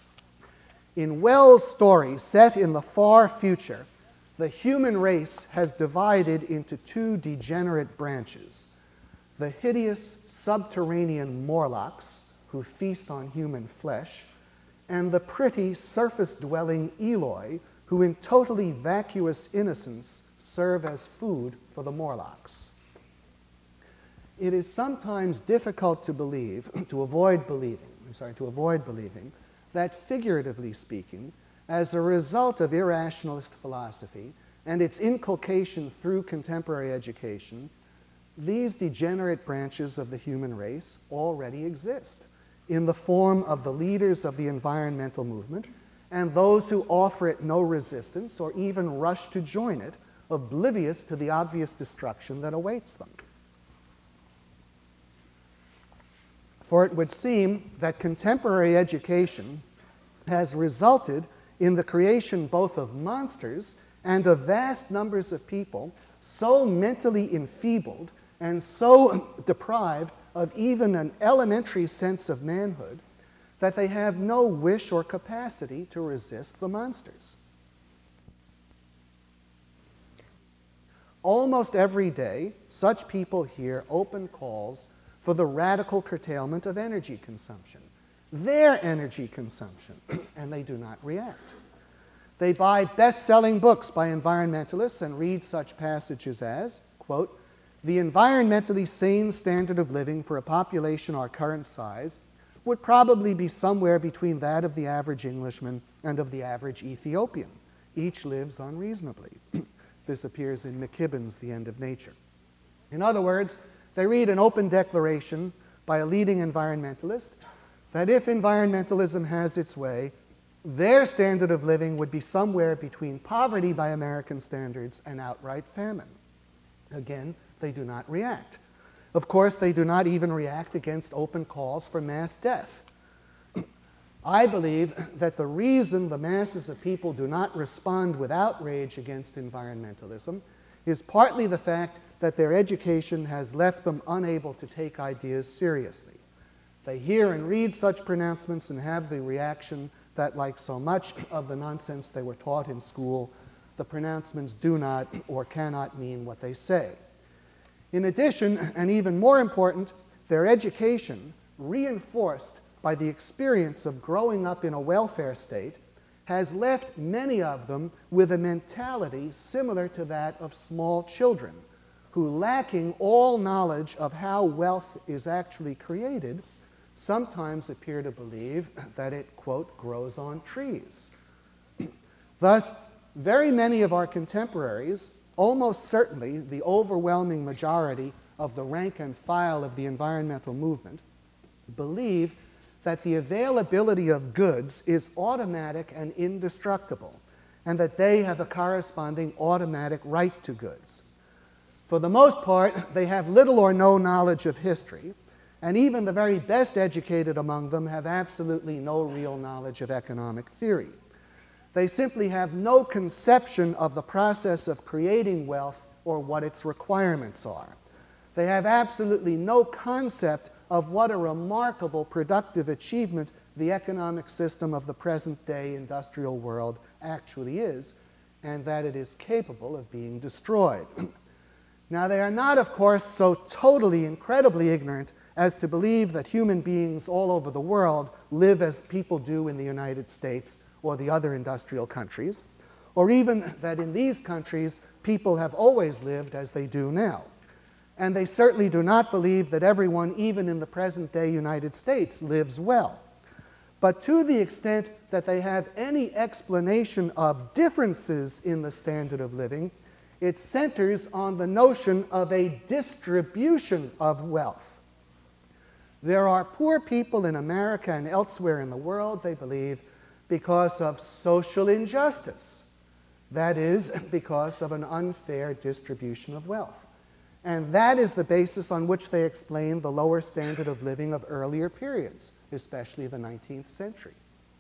A: In Wells' story, set in the far future, the human race has divided into two degenerate branches: the hideous subterranean Morlocks, who feast on human flesh, and the pretty surface-dwelling Eloi, who in totally vacuous innocence serve as food for the Morlocks. It is sometimes difficult to believe, to avoid believing, I'm sorry, to avoid believing, that figuratively speaking, as a result of irrationalist philosophy and its inculcation through contemporary education, these degenerate branches of the human race already exist in the form of the leaders of the environmental movement and those who offer it no resistance or even rush to join it, oblivious to the obvious destruction that awaits them. For it would seem that contemporary education has resulted in the creation both of monsters and of vast numbers of people so mentally enfeebled and so deprived of even an elementary sense of manhood that they have no wish or capacity to resist the monsters. Almost every day, such people hear open calls for the radical curtailment of energy consumption, their energy consumption, and they do not react. They buy best-selling books by environmentalists and read such passages as, quote, "The environmentally sane standard of living for a population our current size would probably be somewhere between that of the average Englishman and of the average Ethiopian. Each lives unreasonably." This appears in McKibben's The End of Nature. In other words, they read an open declaration by a leading environmentalist that if environmentalism has its way, their standard of living would be somewhere between poverty by American standards and outright famine. Again, they do not react. Of course, they do not even react against open calls for mass death. I believe that the reason the masses of people do not respond with outrage against environmentalism is partly the fact that their education has left them unable to take ideas seriously. They hear and read such pronouncements and have the reaction that, like so much of the nonsense they were taught in school, the pronouncements do not or cannot mean what they say. In addition, and even more important, their education, reinforced by the experience of growing up in a welfare state, has left many of them with a mentality similar to that of small children, who, lacking all knowledge of how wealth is actually created, sometimes appear to believe that it, quote, grows on trees. Thus, very many of our contemporaries, almost certainly the overwhelming majority of the rank and file of the environmental movement, believe that the availability of goods is automatic and indestructible, and that they have a corresponding automatic right to goods. For the most part, they have little or no knowledge of history, and even the very best educated among them have absolutely no real knowledge of economic theory. They simply have no conception of the process of creating wealth or what its requirements are. They have absolutely no concept of what a remarkable productive achievement the economic system of the present-day industrial world actually is, and that it is capable of being destroyed. Now, they are not, of course, so totally, incredibly ignorant as to believe that human beings all over the world live as people do in the United States or the other industrial countries, or even that in these countries people have always lived as they do now. And they certainly do not believe that everyone, even in the present-day United States, lives well. But to the extent that they have any explanation of differences in the standard of living, it centers on the notion of a distribution of wealth. There are poor people in America and elsewhere in the world, they believe, because of social injustice. That is, because of an unfair distribution of wealth. And that is the basis on which they explain the lower standard of living of earlier periods, especially the nineteenth century.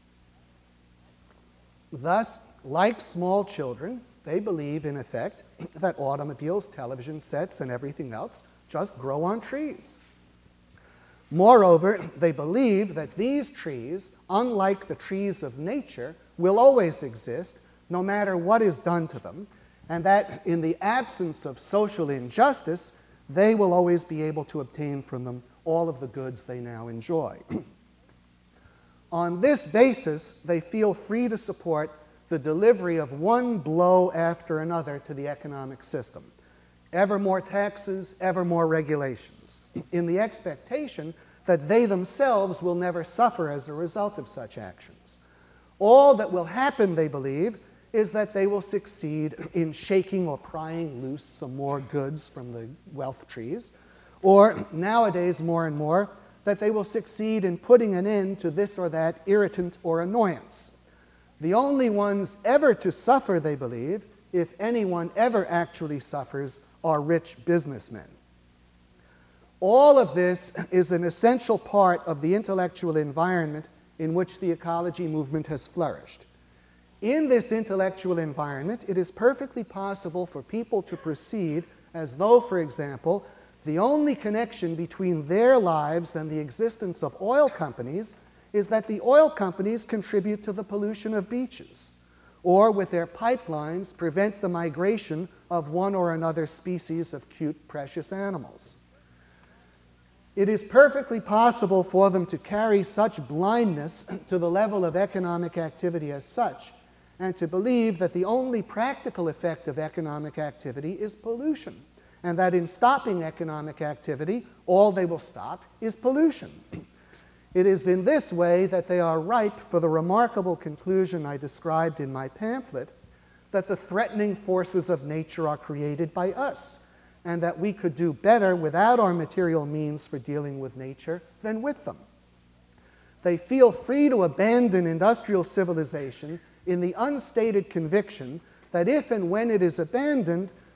A: Thus, like small children, they believe, in effect, that automobiles, television sets, and everything else just grow on trees. Moreover, they believe that these trees, unlike the trees of nature, will always exist, no matter what is done to them, and that in the absence of social injustice, they will always be able to obtain from them all of the goods they now enjoy. On this basis, they feel free to support the delivery of one blow after another to the economic system. Ever more taxes, ever more regulations, in the expectation that they themselves will never suffer as a result of such actions. All that will happen, they believe, is that they will succeed in shaking or prying loose some more goods from the wealth trees, or nowadays more and more, that they will succeed in putting an end to this or that irritant or annoyance. The only ones ever to suffer, they believe, if anyone ever actually suffers, are rich businessmen. All of this is an essential part of the intellectual environment in which the ecology movement has flourished. In this intellectual environment, it is perfectly possible for people to proceed as though, for example, the only connection between their lives and the existence of oil companies is that the oil companies contribute to the pollution of beaches, or with their pipelines prevent the migration of one or another species of cute, precious animals. It is perfectly possible for them to carry such blindness to the level of economic activity as such, and to believe that the only practical effect of economic activity is pollution, and that in stopping economic activity, all they will stop is pollution. It is in this way that they are ripe for the remarkable conclusion I described in my pamphlet, that the threatening forces of nature are created by us, and that we could do better without our material means for dealing with nature than with them. They feel free to abandon industrial civilization in the unstated conviction that if and when it is abandoned,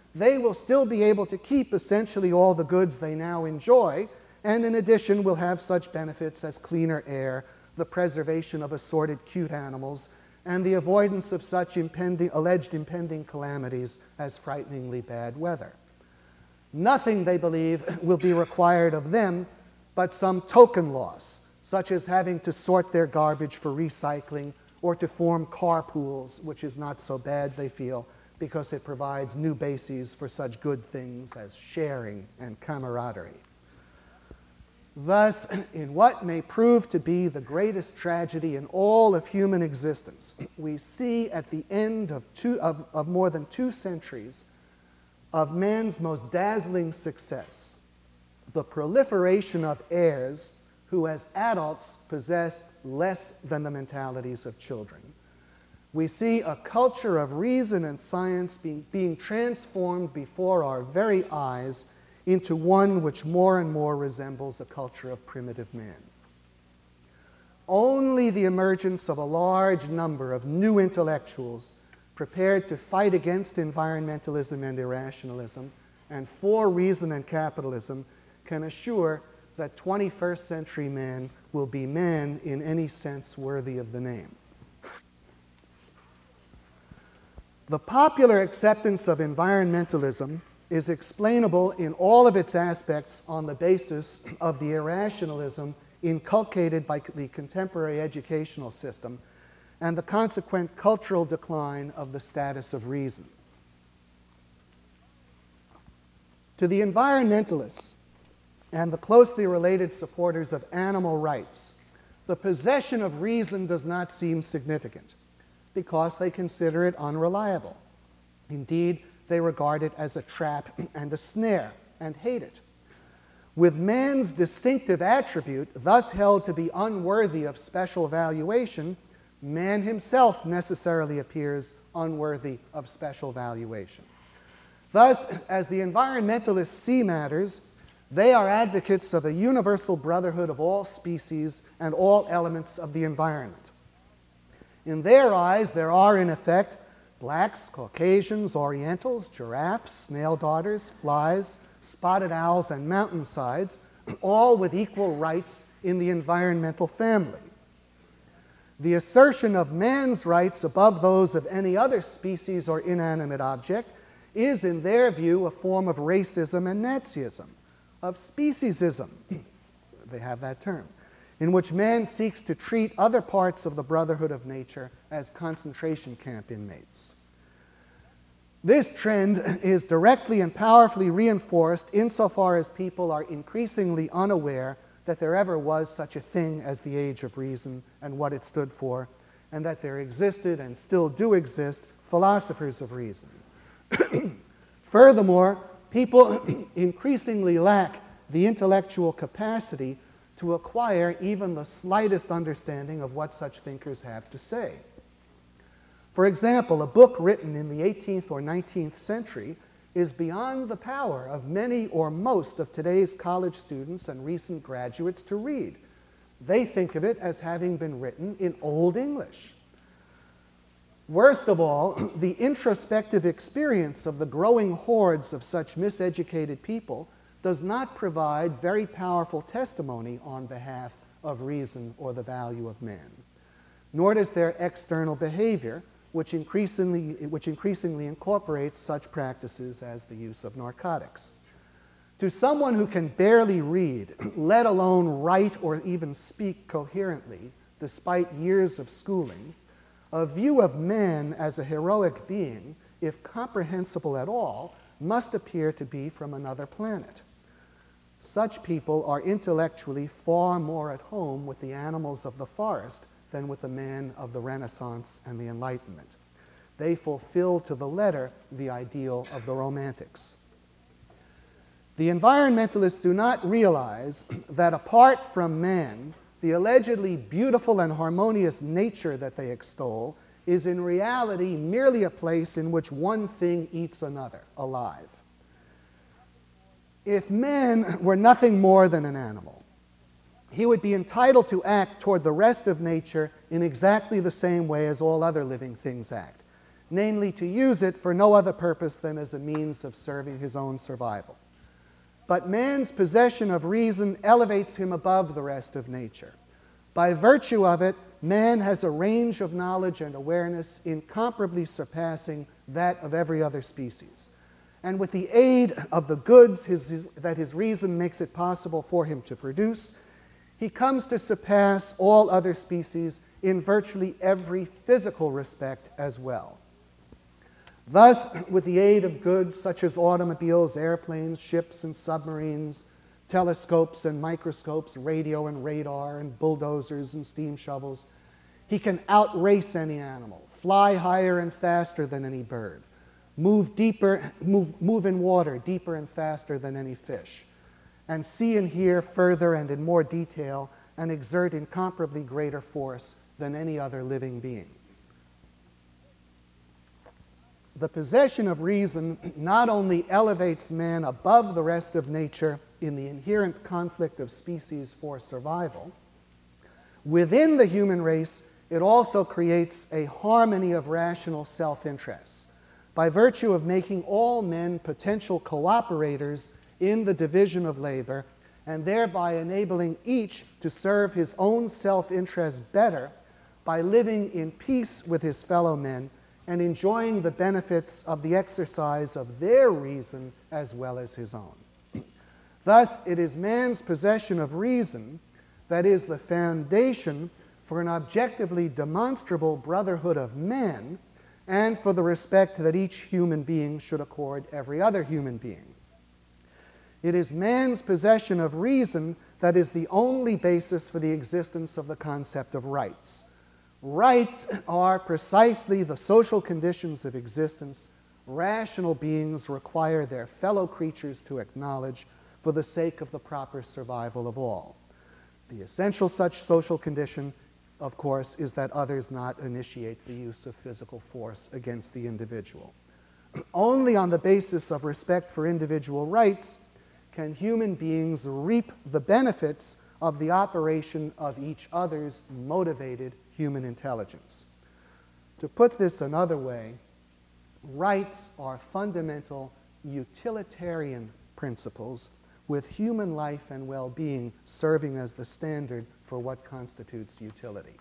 A: they will still be able to keep essentially all the goods they now enjoy, and in addition will have such benefits as cleaner air, the preservation of assorted cute animals, and the avoidance of such impending, alleged impending calamities as frighteningly bad weather. Nothing, they believe, will be required of them but some token loss, such as having to sort their garbage for recycling or to form carpools, which is not so bad, they feel, because it provides new bases for such good things as sharing and camaraderie. Thus, in what may prove to be the greatest tragedy in all of human existence, we see at the end of, two, of, of more than two centuries of man's most dazzling success, the proliferation of heirs who as adults possess less than the mentalities of children. We see a culture of reason and science being, being transformed before our very eyes into one which more and more resembles a culture of primitive man. Only the emergence of a large number of new intellectuals prepared to fight against environmentalism and irrationalism and for reason and capitalism can assure that twenty-first century man will be man in any sense worthy of the name. The popular acceptance of environmentalism is explainable in all of its aspects on the basis of the irrationalism inculcated by the contemporary educational system and the consequent cultural decline of the status of reason. To the environmentalists and the closely related supporters of animal rights, the possession of reason does not seem significant because they consider it unreliable. Indeed, they regard it as a trap and a snare and hate it. With man's distinctive attribute, thus held to be unworthy of special valuation, man himself necessarily appears unworthy of special valuation. Thus, as the environmentalists see matters, they are advocates of a universal brotherhood of all species and all elements of the environment. In their eyes, there are, in effect, blacks, Caucasians, Orientals, giraffes, snail darters, flies, spotted owls, and mountainsides, all with equal rights in the environmental family. The assertion of man's rights above those of any other species or inanimate object is, in their view, a form of racism and Nazism, of speciesism, they have that term, in which man seeks to treat other parts of the brotherhood of nature as concentration camp inmates. This trend is directly and powerfully reinforced insofar as people are increasingly unaware that there ever was such a thing as the Age of Reason and what it stood for, and that there existed and still do exist philosophers of reason. Furthermore, people increasingly lack the intellectual capacity to acquire even the slightest understanding of what such thinkers have to say. For example, a book written in the eighteenth or nineteenth century is beyond the power of many or most of today's college students and recent graduates to read. They think of it as having been written in Old English. Worst of all, the introspective experience of the growing hordes of such miseducated people does not provide very powerful testimony on behalf of reason or the value of man. Nor does their external behavior, which increasingly, which increasingly incorporates such practices as the use of narcotics. To someone who can barely read, let alone write or even speak coherently, despite years of schooling, a view of man as a heroic being, if comprehensible at all, must appear to be from another planet. Such people are intellectually far more at home with the animals of the forest than with the man of the Renaissance and the Enlightenment. They fulfill to the letter the ideal of the Romantics. The environmentalists do not realize that apart from man, the allegedly beautiful and harmonious nature that they extol is in reality merely a place in which one thing eats another, alive. If man were nothing more than an animal, he would be entitled to act toward the rest of nature in exactly the same way as all other living things act, namely to use it for no other purpose than as a means of serving his own survival. But man's possession of reason elevates him above the rest of nature. By virtue of it, man has a range of knowledge and awareness incomparably surpassing that of every other species. And with the aid of the goods his, his, that his reason makes it possible for him to produce, he comes to surpass all other species in virtually every physical respect as well. Thus, with the aid of goods such as automobiles, airplanes, ships and submarines, telescopes and microscopes, radio and radar, and bulldozers and steam shovels, he can outrace any animal, fly higher and faster than any bird, move deeper, move, move in water deeper and faster than any fish, and see and hear further and in more detail, and exert incomparably greater force than any other living being. The possession of reason not only elevates man above the rest of nature in the inherent conflict of species for survival, within the human race, it also creates a harmony of rational self-interests by virtue of making all men potential cooperators in the division of labor, and thereby enabling each to serve his own self-interest better by living in peace with his fellow men and enjoying the benefits of the exercise of their reason as well as his own. Thus, it is man's possession of reason that is the foundation for an objectively demonstrable brotherhood of men and for the respect that each human being should accord every other human being. It is man's possession of reason that is the only basis for the existence of the concept of rights. Rights are precisely the social conditions of existence rational beings require their fellow creatures to acknowledge for the sake of the proper survival of all. The essential such social condition, of course, is that others not initiate the use of physical force against the individual. Only on the basis of respect for individual rights can human beings reap the benefits of the operation of each other's motivated human intelligence. To put this another way, rights are fundamental utilitarian principles with human life and well-being serving as the standard for what constitutes utility.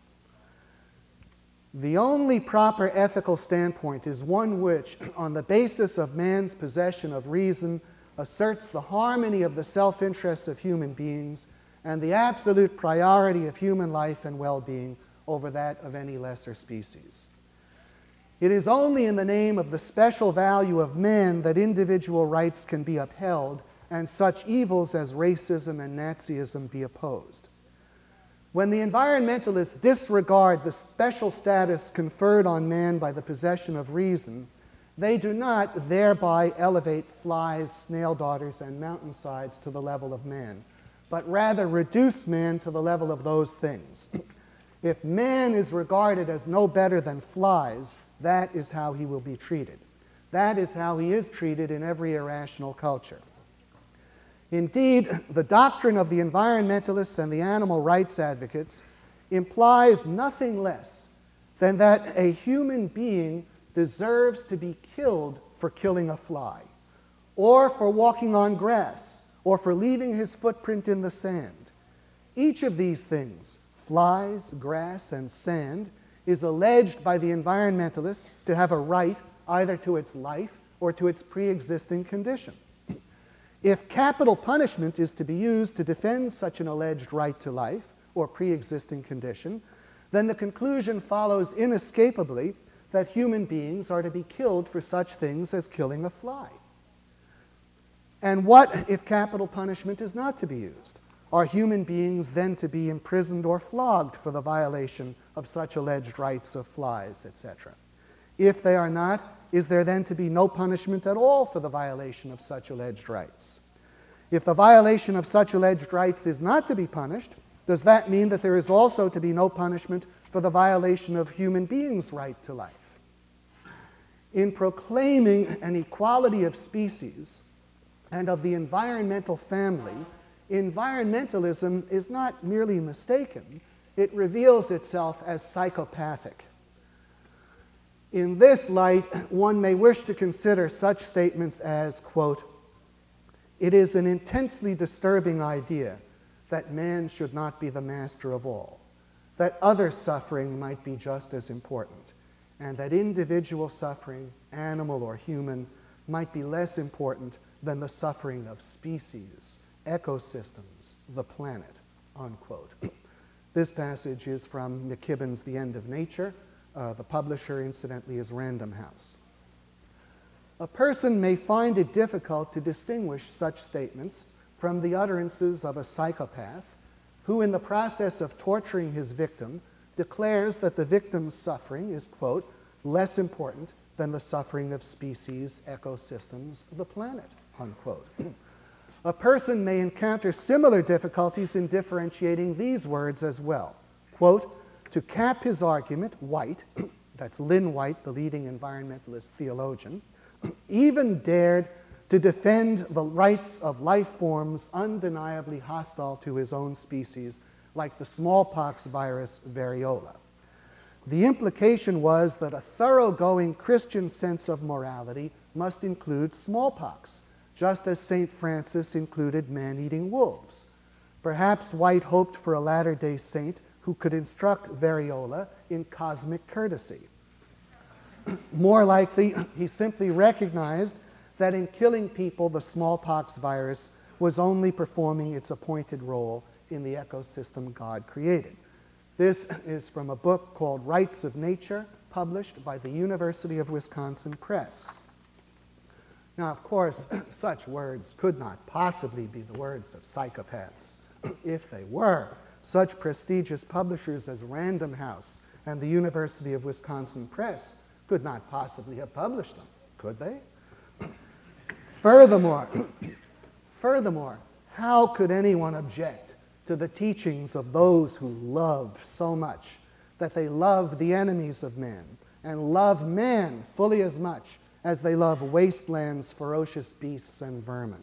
A: The only proper ethical standpoint is one which, on the basis of man's possession of reason, asserts the harmony of the self-interests of human beings and the absolute priority of human life and well-being over that of any lesser species. It is only in the name of the special value of man that individual rights can be upheld and such evils as racism and Nazism be opposed. When the environmentalists disregard the special status conferred on man by the possession of reason, they do not thereby elevate flies, snail darters, and mountainsides to the level of man, but rather reduce man to the level of those things. If man is regarded as no better than flies, that is how he will be treated. That is how he is treated in every irrational culture. Indeed, the doctrine of the environmentalists and the animal rights advocates implies nothing less than that a human being deserves to be killed for killing a fly, or for walking on grass, or for leaving his footprint in the sand. Each of these things, flies, grass, and sand, is alleged by the environmentalists to have a right either to its life or to its pre-existing condition. If capital punishment is to be used to defend such an alleged right to life or pre-existing condition, then the conclusion follows inescapably that human beings are to be killed for such things as killing a fly. And what if capital punishment is not to be used? Are human beings then to be imprisoned or flogged for the violation of such alleged rights of flies, et cetera? If they are not, is there then to be no punishment at all for the violation of such alleged rights? If the violation of such alleged rights is not to be punished, does that mean that there is also to be no punishment for the violation of human beings' right to life? In proclaiming an equality of species and of the environmental family, environmentalism is not merely mistaken, it reveals itself as psychopathic. In this light, one may wish to consider such statements as, quote, "It is an intensely disturbing idea that man should not be the master of all, that other suffering might be just as important, and that individual suffering, animal or human, might be less important than the suffering of species, ecosystems, the planet," unquote. This passage is from McKibben's The End of Nature. Uh, the publisher, incidentally, is Random House. A person may find it difficult to distinguish such statements from the utterances of a psychopath who, in the process of torturing his victim, declares that the victim's suffering is, quote, "less important than the suffering of species, ecosystems, the planet," unquote. A person may encounter similar difficulties in differentiating these words as well. Quote, "To cap his argument, White," that's Lynn White, the leading environmentalist theologian, "even dared to defend the rights of life forms undeniably hostile to his own species, like the smallpox virus variola. The implication was that a thoroughgoing Christian sense of morality must include smallpox, just as Saint Francis included man-eating wolves. Perhaps White hoped for a latter-day saint who could instruct variola in cosmic courtesy. More likely, he simply recognized that in killing people, the smallpox virus was only performing its appointed role in the ecosystem God created." This is from a book called Rights of Nature, published by the University of Wisconsin Press. Now, of course, such words could not possibly be the words of psychopaths. If they were, such prestigious publishers as Random House and the University of Wisconsin Press could not possibly have published them, could they? Furthermore, furthermore, how could anyone object to the teachings of those who love so much that they love the enemies of man and love man fully as much as they love wastelands, ferocious beasts, and vermin?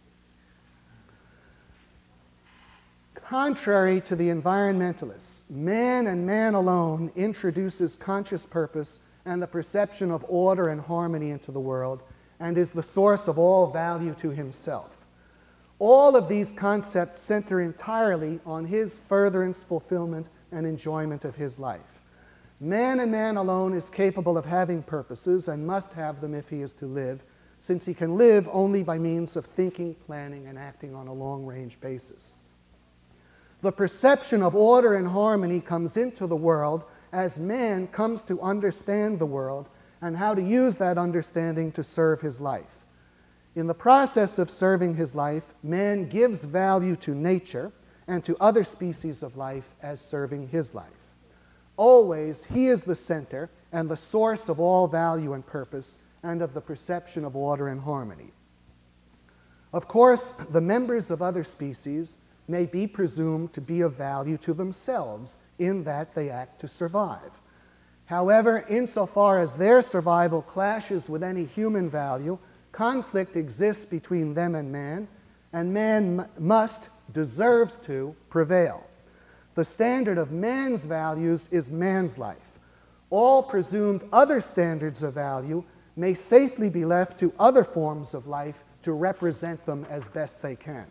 A: Contrary to the environmentalists, man and man alone introduces conscious purpose and the perception of order and harmony into the world, and is the source of all value to himself. All of these concepts center entirely on his furtherance, fulfillment, and enjoyment of his life. Man and man alone is capable of having purposes and must have them if he is to live, since he can live only by means of thinking, planning, and acting on a long-range basis. The perception of order and harmony comes into the world as man comes to understand the world and how to use that understanding to serve his life. In the process of serving his life, man gives value to nature and to other species of life as serving his life. Always, he is the center and the source of all value and purpose and of the perception of order and harmony. Of course, the members of other species may be presumed to be of value to themselves in that they act to survive. However, insofar as their survival clashes with any human value, conflict exists between them and man, and man m- must, deserves to, prevail. The standard of man's values is man's life. All presumed other standards of value may safely be left to other forms of life to represent them as best they can.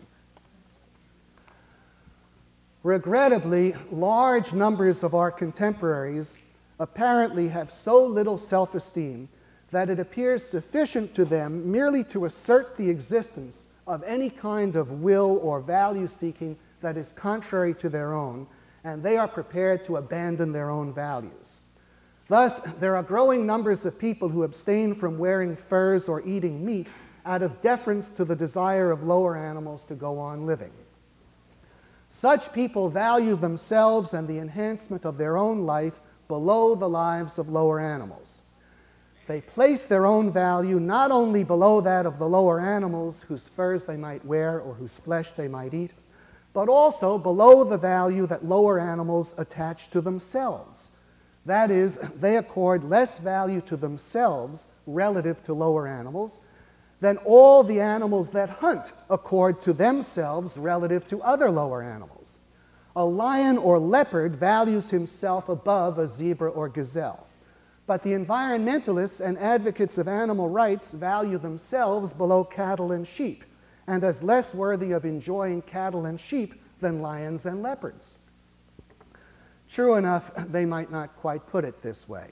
A: Regrettably, large numbers of our contemporaries apparently have so little self-esteem that it appears sufficient to them merely to assert the existence of any kind of will or value-seeking that is contrary to their own, and they are prepared to abandon their own values. Thus, there are growing numbers of people who abstain from wearing furs or eating meat out of deference to the desire of lower animals to go on living. Such people value themselves and the enhancement of their own life below the lives of lower animals. They place their own value not only below that of the lower animals whose furs they might wear or whose flesh they might eat, but also below the value that lower animals attach to themselves. That is, they accord less value to themselves relative to lower animals than all the animals that hunt accord to themselves relative to other lower animals. A lion or leopard values himself above a zebra or gazelle. But the environmentalists and advocates of animal rights value themselves below cattle and sheep, and as less worthy of enjoying cattle and sheep than lions and leopards. True enough, they might not quite put it this way.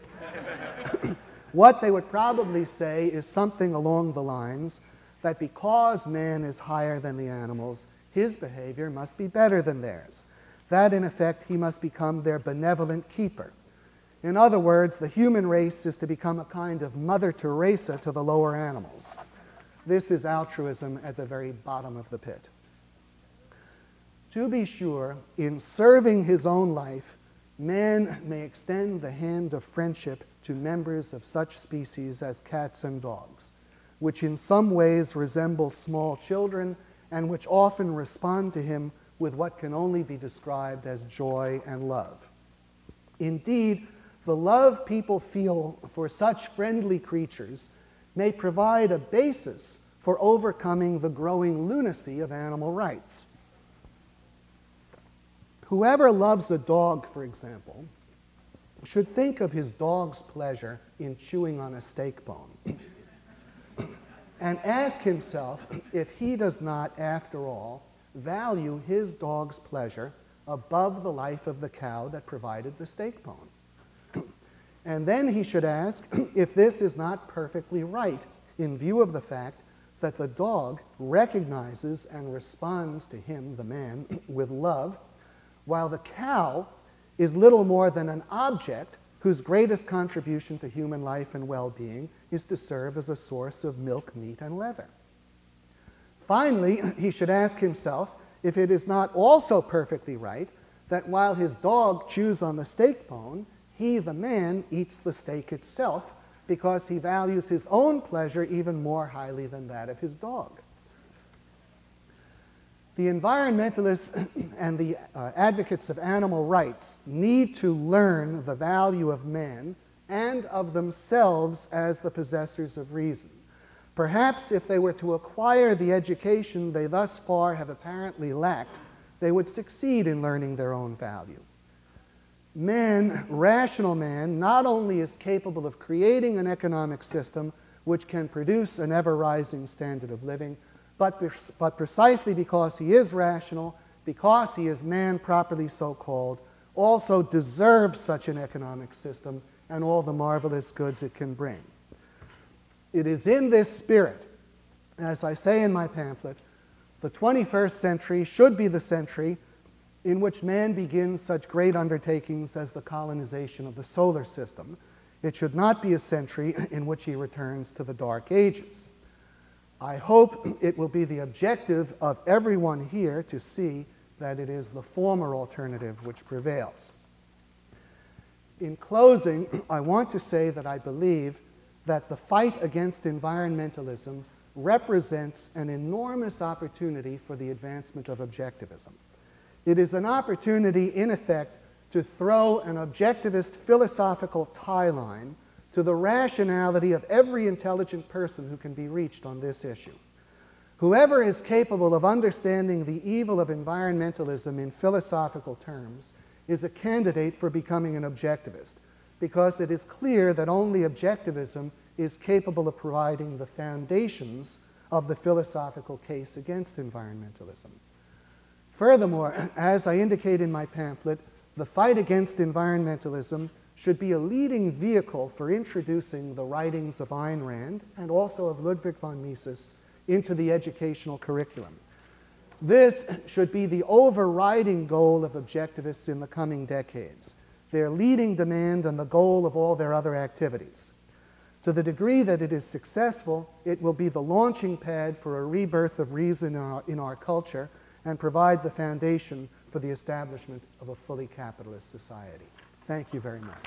A: What they would probably say is something along the lines that because man is higher than the animals, his behavior must be better than theirs. That, in effect, he must become their benevolent keeper. In other words, the human race is to become a kind of Mother Teresa to the lower animals. This is altruism at the very bottom of the pit. To be sure, in serving his own life, man may extend the hand of friendship to members of such species as cats and dogs, which in some ways resemble small children and which often respond to him with what can only be described as joy and love. Indeed, the love people feel for such friendly creatures may provide a basis for overcoming the growing lunacy of animal rights. Whoever loves a dog, for example, should think of his dog's pleasure in chewing on a steak bone and ask himself if he does not, after all, value his dog's pleasure above the life of the cow that provided the steak bone. And then he should ask if this is not perfectly right in view of the fact that the dog recognizes and responds to him, the man, with love, while the cow is little more than an object whose greatest contribution to human life and well-being is to serve as a source of milk, meat, and leather. Finally, he should ask himself if it is not also perfectly right that while his dog chews on the steak bone, he, the man, eats the steak itself because he values his own pleasure even more highly than that of his dog. The environmentalists and the uh, advocates of animal rights need to learn the value of man and of themselves as the possessors of reason. Perhaps if they were to acquire the education they thus far have apparently lacked, they would succeed in learning their own value. Man, rational man, not only is capable of creating an economic system which can produce an ever-rising standard of living, but, but precisely because he is rational, because he is man properly so-called, also deserves such an economic system and all the marvelous goods it can bring. It is in this spirit, as I say in my pamphlet, the twenty-first century should be the century in which man begins such great undertakings as the colonization of the solar system. It should not be a century in which he returns to the Dark Ages. I hope it will be the objective of everyone here to see that it is the former alternative which prevails. In closing, I want to say that I believe that the fight against environmentalism represents an enormous opportunity for the advancement of objectivism. It is an opportunity, in effect, to throw an objectivist philosophical tie line to the rationality of every intelligent person who can be reached on this issue. Whoever is capable of understanding the evil of environmentalism in philosophical terms is a candidate for becoming an objectivist, because it is clear that only objectivism is capable of providing the foundations of the philosophical case against environmentalism. Furthermore, as I indicate in my pamphlet, the fight against environmentalism should be a leading vehicle for introducing the writings of Ayn Rand and also of Ludwig von Mises into the educational curriculum. This should be the overriding goal of objectivists in the coming decades, their leading demand and the goal of all their other activities. To the degree that it is successful, it will be the launching pad for a rebirth of reason in our, in our culture and provide the foundation for the establishment of a fully capitalist society. Thank you very much.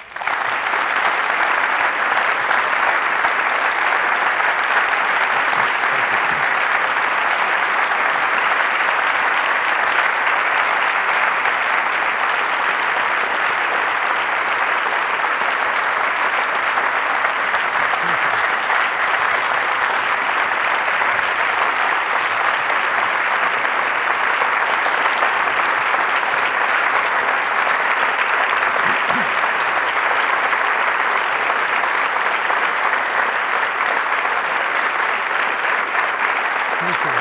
A: Thank you.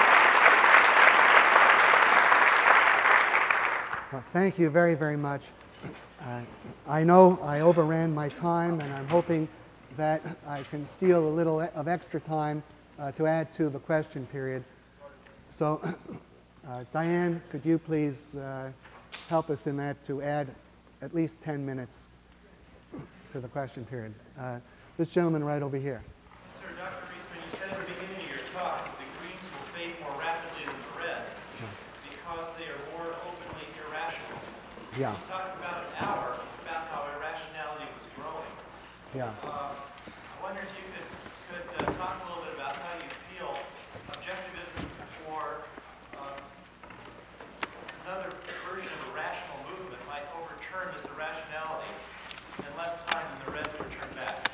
A: Well, thank you very, very much. Uh, I know I overran my time, and I'm hoping that I can steal a little of extra time uh, to add to the question period. So, uh, Diane, could you please uh, help us in that to add at least ten minutes to the question period? Uh, this gentleman right over here.
B: Sir, Doctor Reisman, you said at the beginning of your talk that the Greens will fade more rapidly than the Reds because they are more openly irrational.
A: Yeah.
B: You talked about an hour about how irrationality was growing.
A: Yeah.
B: Uh, I wonder if you could, could uh, talk a little bit about how you feel objectivism or uh, another version of a rational movement might overturn this irrationality in less time than the Reds return back.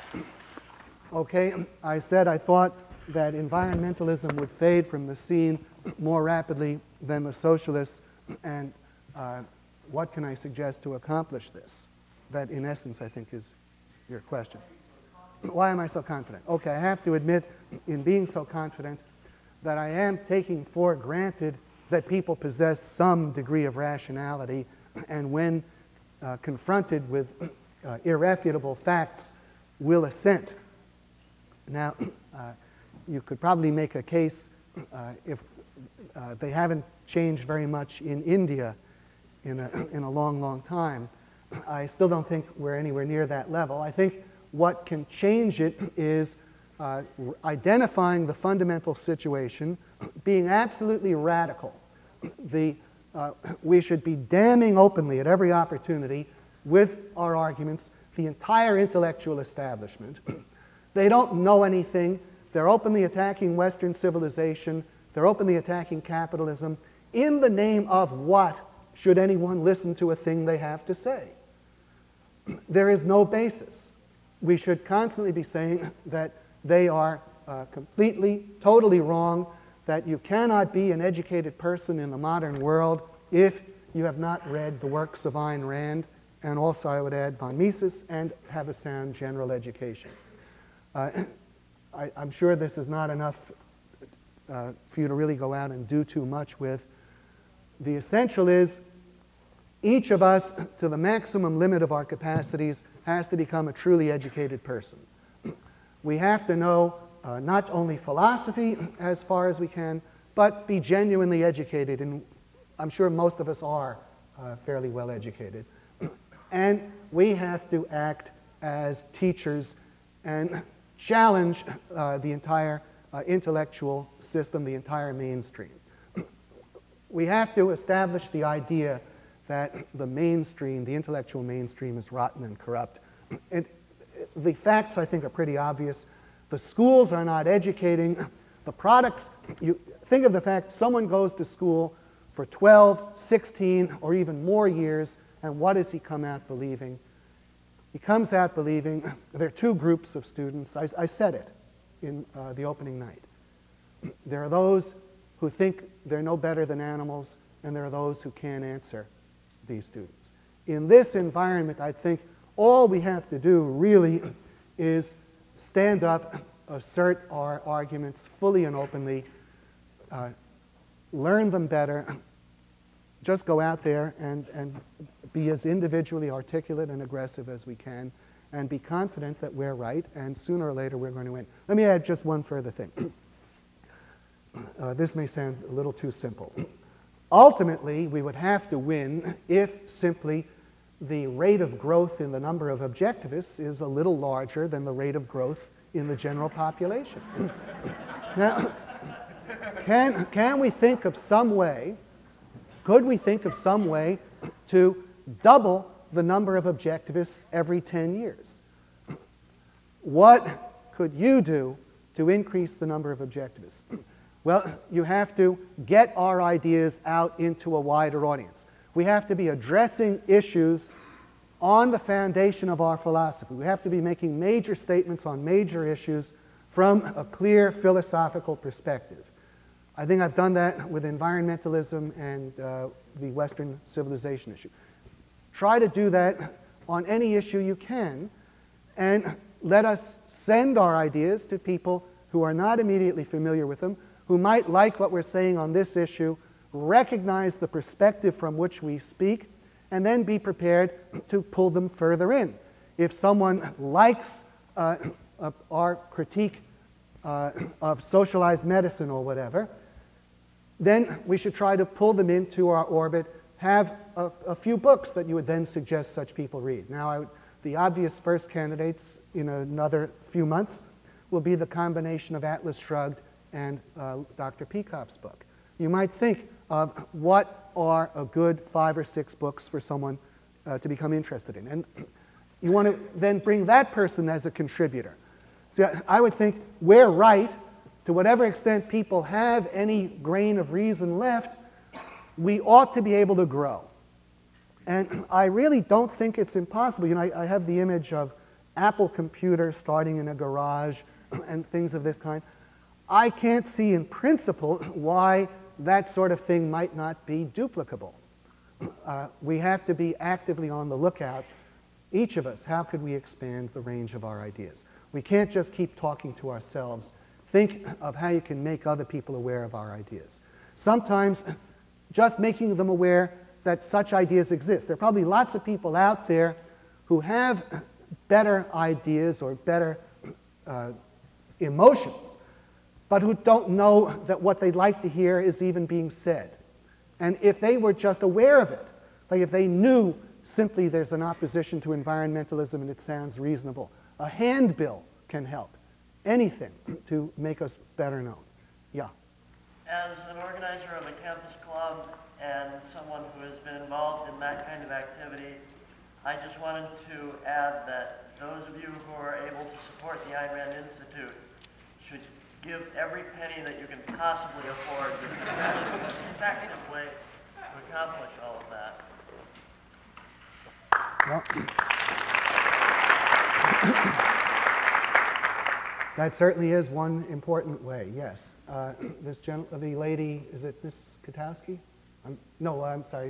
A: Okay, I said I thought that environmentalism would fade from the scene more rapidly than the socialists, and uh, what can I suggest to accomplish this? That, in essence, I think is your question. Why am I so confident? Okay, I have to admit, in being so confident, that I am taking for granted that people possess some degree of rationality, and when uh, confronted with uh, irrefutable facts, will assent. Now, uh, you could probably make a case uh, if uh, they haven't changed very much in India in a, in a long, long time. I still don't think we're anywhere near that level. I think what can change it is uh, identifying the fundamental situation, being absolutely radical. The, uh, we should be damning openly at every opportunity with our arguments the entire intellectual establishment. They don't know anything. They're openly attacking Western civilization. They're openly attacking capitalism. In the name of what should anyone listen to a thing they have to say? There is no basis. We should constantly be saying that they are uh, completely, totally wrong, that you cannot be an educated person in the modern world if you have not read the works of Ayn Rand, and also I would add von Mises, and have a sound general education. Uh, I, I'm sure this is not enough uh, for you to really go out and do too much with. The essential is each of us, to the maximum limit of our capacities, has to become a truly educated person. We have to know uh, not only philosophy as far as we can, but be genuinely educated, and I'm sure most of us are uh, fairly well educated. And we have to act as teachers and challenge uh, the entire uh, intellectual system, the entire mainstream. We have to establish the idea that the mainstream, the intellectual mainstream, is rotten and corrupt. It, it, the facts, I think, are pretty obvious. The schools are not educating. The products, you think of the fact someone goes to school for twelve, sixteen, or even more years, and what does he come out believing? He comes out believing there are two groups of students. I, I said it in uh, the opening night. There are those who think they're no better than animals, and there are those who can't answer these students. In this environment, I think all we have to do really is stand up, assert our arguments fully and openly, uh, learn them better, just go out there and, and be as individually articulate and aggressive as we can, and be confident that we're right, and sooner or later we're going to win. Let me add just one further thing. Uh, this may sound a little too simple. Ultimately, we would have to win if simply the rate of growth in the number of objectivists is a little larger than the rate of growth in the general population. Now, can, can we think of some way, could we think of some way to double the number of objectivists every ten years? What could you do to increase the number of objectivists? Well, you have to get our ideas out into a wider audience. We have to be addressing issues on the foundation of our philosophy. We have to be making major statements on major issues from a clear philosophical perspective. I think I've done that with environmentalism and uh, the Western civilization issue. Try to do that on any issue you can, and let us send our ideas to people who are not immediately familiar with them, who might like what we're saying on this issue, recognize the perspective from which we speak, and then be prepared to pull them further in. If someone likes uh, uh, our critique uh, of socialized medicine or whatever, then we should try to pull them into our orbit, have a, a few books that you would then suggest such people read. Now, I would, the obvious first candidates in another few months will be the combination of Atlas Shrugged and uh, Doctor Peacock's book. You might think of what are a good five or six books for someone uh, to become interested in. And you want to then bring that person as a contributor. So I would think we're right. To whatever extent people have any grain of reason left, we ought to be able to grow. And I really don't think it's impossible. You know, I, I have the image of Apple Computer starting in a garage and things of this kind. I can't see in principle why that sort of thing might not be duplicable. Uh, we have to be actively on the lookout, each of us. How could we expand the range of our ideas? We can't just keep talking to ourselves. Think of how you can make other people aware of our ideas. Sometimes just making them aware that such ideas exist. There are probably lots of people out there who have better ideas or better uh, emotions, but who don't know that what they'd like to hear is even being said. And if they were just aware of it, like if they knew simply there's an opposition to environmentalism and it sounds reasonable, a handbill can help. Anything to make us better known. Yeah.
C: As an organizer of a campus club and someone who has been involved in that kind of activity, I just wanted to add that those of you who are able to support the Ayn Rand Institute should give every penny that you can possibly afford effectively to accomplish all of that.
A: Well, that certainly is one important way, yes. Uh, this gen the lady, is it Miss Katowski? Um, no, I'm sorry.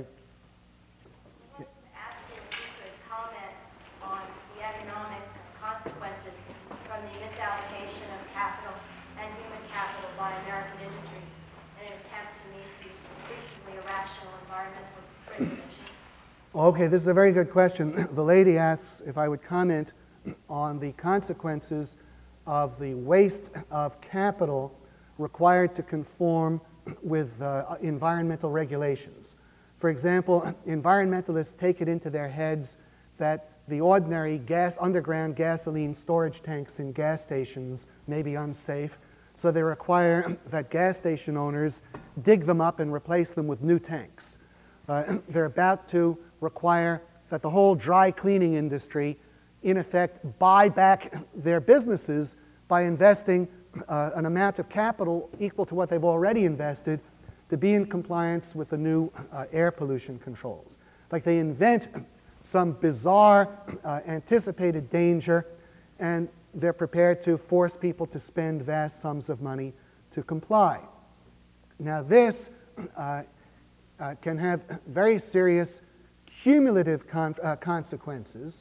D: I wanted to ask you if you could comment on the economic consequences from the misallocation of capital and human capital by American industries in an attempt to meet the increasingly irrational environmental regulations.
A: Okay, this is a very good question. The lady asks if I would comment on the consequences of the waste of capital required to conform with uh, environmental regulations. For example, environmentalists take it into their heads that the ordinary gas, underground gasoline storage tanks in gas stations may be unsafe, so they require that gas station owners dig them up and replace them with new tanks. Uh, they're about to require that the whole dry cleaning industry in effect, buy back their businesses by investing uh, an amount of capital equal to what they've already invested to be in compliance with the new uh, air pollution controls. Like they invent some bizarre uh, anticipated danger, and they're prepared to force people to spend vast sums of money to comply. Now this uh, uh, can have very serious cumulative con uh, consequences,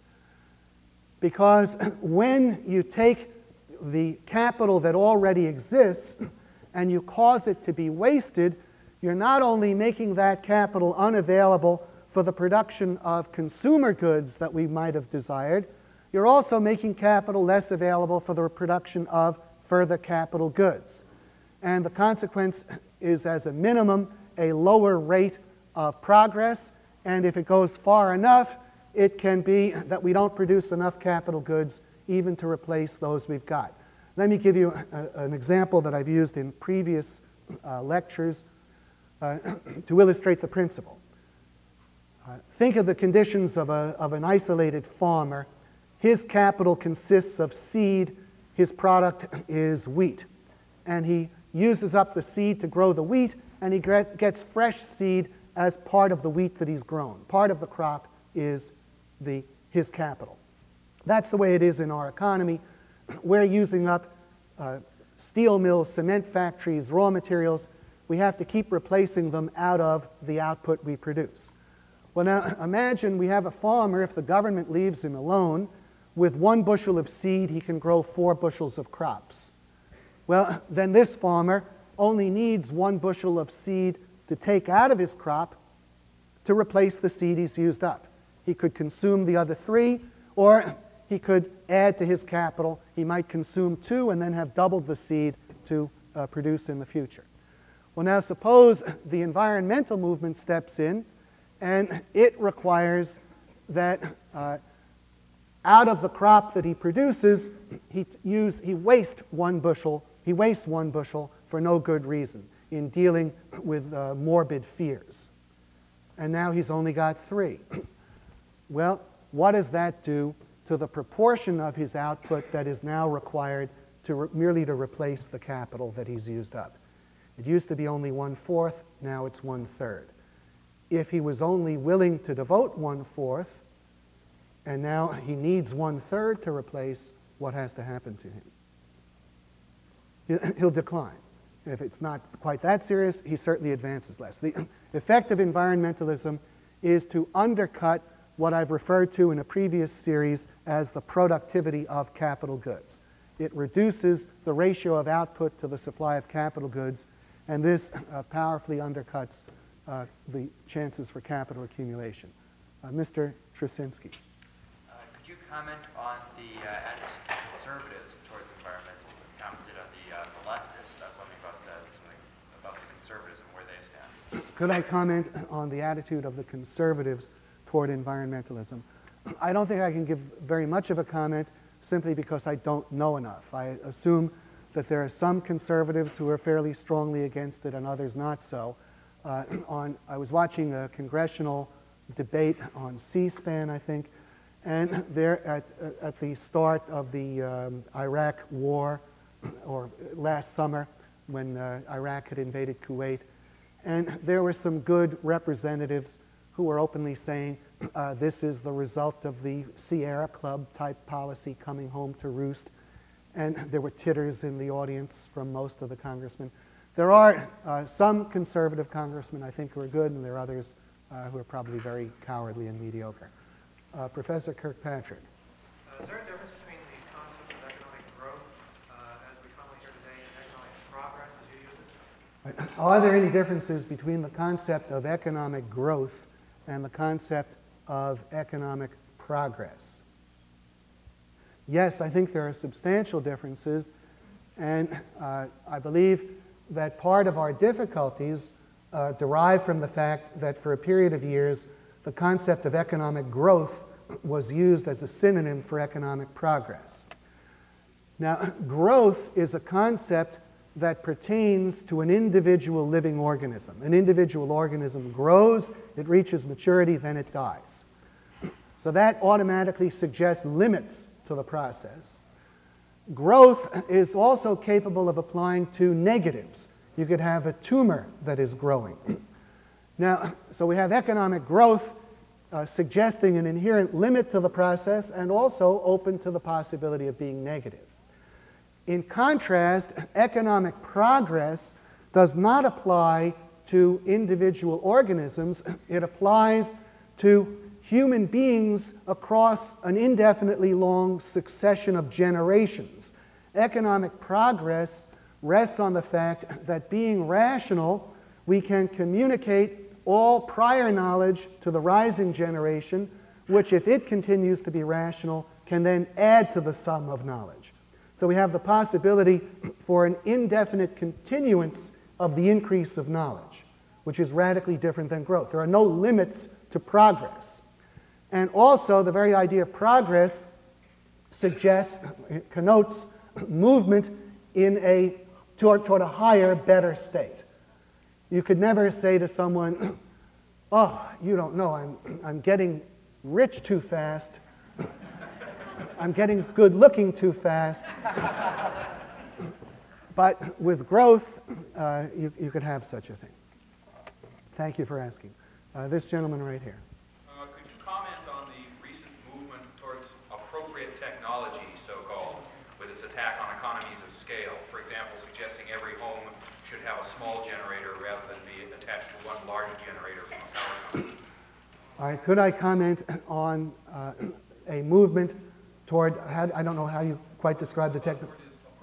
A: because when you take the capital that already exists and you cause it to be wasted, you're not only making that capital unavailable for the production of consumer goods that we might have desired, you're also making capital less available for the production of further capital goods. And the consequence is, as a minimum, a lower rate of progress, and if it goes far enough, it can be that we don't produce enough capital goods even to replace those we've got. Let me give you a, an example that I've used in previous uh, lectures uh, to illustrate the principle. Uh, think of the conditions of, a, of an isolated farmer. His capital consists of seed. His product is wheat. And he uses up the seed to grow the wheat, and he gets fresh seed as part of the wheat that he's grown. Part of the crop is the, his capital. That's the way it is in our economy. We're using up uh, steel mills, cement factories, raw materials. We have to keep replacing them out of the output we produce. Well, now imagine we have a farmer. If the government leaves him alone, with one bushel of seed, he can grow four bushels of crops. Well, then this farmer only needs one bushel of seed to take out of his crop to replace the seed he's used up. He could consume the other three, or he could add to his capital. He might consume two and then have doubled the seed to uh, produce in the future. Well, now suppose the environmental movement steps in, and it requires that uh, out of the crop that he produces, he use he waste one bushel. He wastes one bushel for no good reason in dealing with uh, morbid fears. And now he's only got three. Well, what does that do to the proportion of his output that is now required to re merely to replace the capital that he's used up? It used to be only one-fourth, now it's one-third. If he was only willing to devote one-fourth, and now he needs one-third to replace, what has to happen to him? He'll decline. If it's not quite that serious, he certainly advances less. The effect of environmentalism is to undercut what I've referred to in a previous series as the productivity of capital goods. It reduces the ratio of output to the supply of capital goods, and this uh, powerfully undercuts uh, the chances for capital accumulation. Uh, Mister Trzynski.
E: Uh, could you comment on the uh, attitude of conservatives towards environmentalism? Commented on the, uh, the leftists. I was wondering about uh, something about the conservatives and where they stand.
A: Could I comment on the attitude of the conservatives toward environmentalism? I don't think I can give very much of a comment simply because I don't know enough. I assume that there are some conservatives who are fairly strongly against it and others not so. Uh, on, I was watching a congressional debate on C-SPAN, I think, and there at, at the start of the um, Iraq war, or last summer when uh, Iraq had invaded Kuwait, and there were some good representatives who were openly saying uh, this is the result of the Sierra Club type policy coming home to roost. And there were titters in the audience from most of the congressmen. There are uh, some conservative congressmen I think who are good, and there are others uh, who are probably very cowardly and mediocre. Uh, Professor Kirkpatrick.
B: Uh, is there a difference between the concept of economic growth uh, as we commonly hear today and economic progress as you use it?
A: Are there any differences between the concept of economic growth and the concept of economic progress? Yes, I think there are substantial differences, and uh, I believe that part of our difficulties uh, derive from the fact that for a period of years, the concept of economic growth was used as a synonym for economic progress. Now, growth is a concept that pertains to an individual living organism. An individual organism grows, it reaches maturity, then it dies. So that automatically suggests limits to the process. Growth is also capable of applying to negatives. You could have a tumor that is growing. Now, so we have economic growth uh, suggesting an inherent limit to the process and also open to the possibility of being negative. In contrast, economic progress does not apply to individual organisms. It applies to human beings across an indefinitely long succession of generations. Economic progress rests on the fact that being rational, we can communicate all prior knowledge to the rising generation, which if it continues to be rational, can then add to the sum of knowledge. So we have the possibility for an indefinite continuance of the increase of knowledge, which is radically different than growth. There are no limits to progress. And also, the very idea of progress suggests, it connotes movement in a, toward, toward a higher, better state. You could never say to someone, oh, you don't know, I'm, I'm getting rich too fast. I'm getting good looking too fast. But with growth, uh, you, you could have such a thing. Thank you for asking. Uh, this gentleman right here.
F: Uh, could you comment on the recent movement towards appropriate technology, so-called, with its attack on economies of scale? For example, suggesting every home should have a small generator rather than be attached to one large generator from a power company.
A: All right, could I comment on uh, a movement toward, I don't know how you quite describe the technology.
F: Appropriate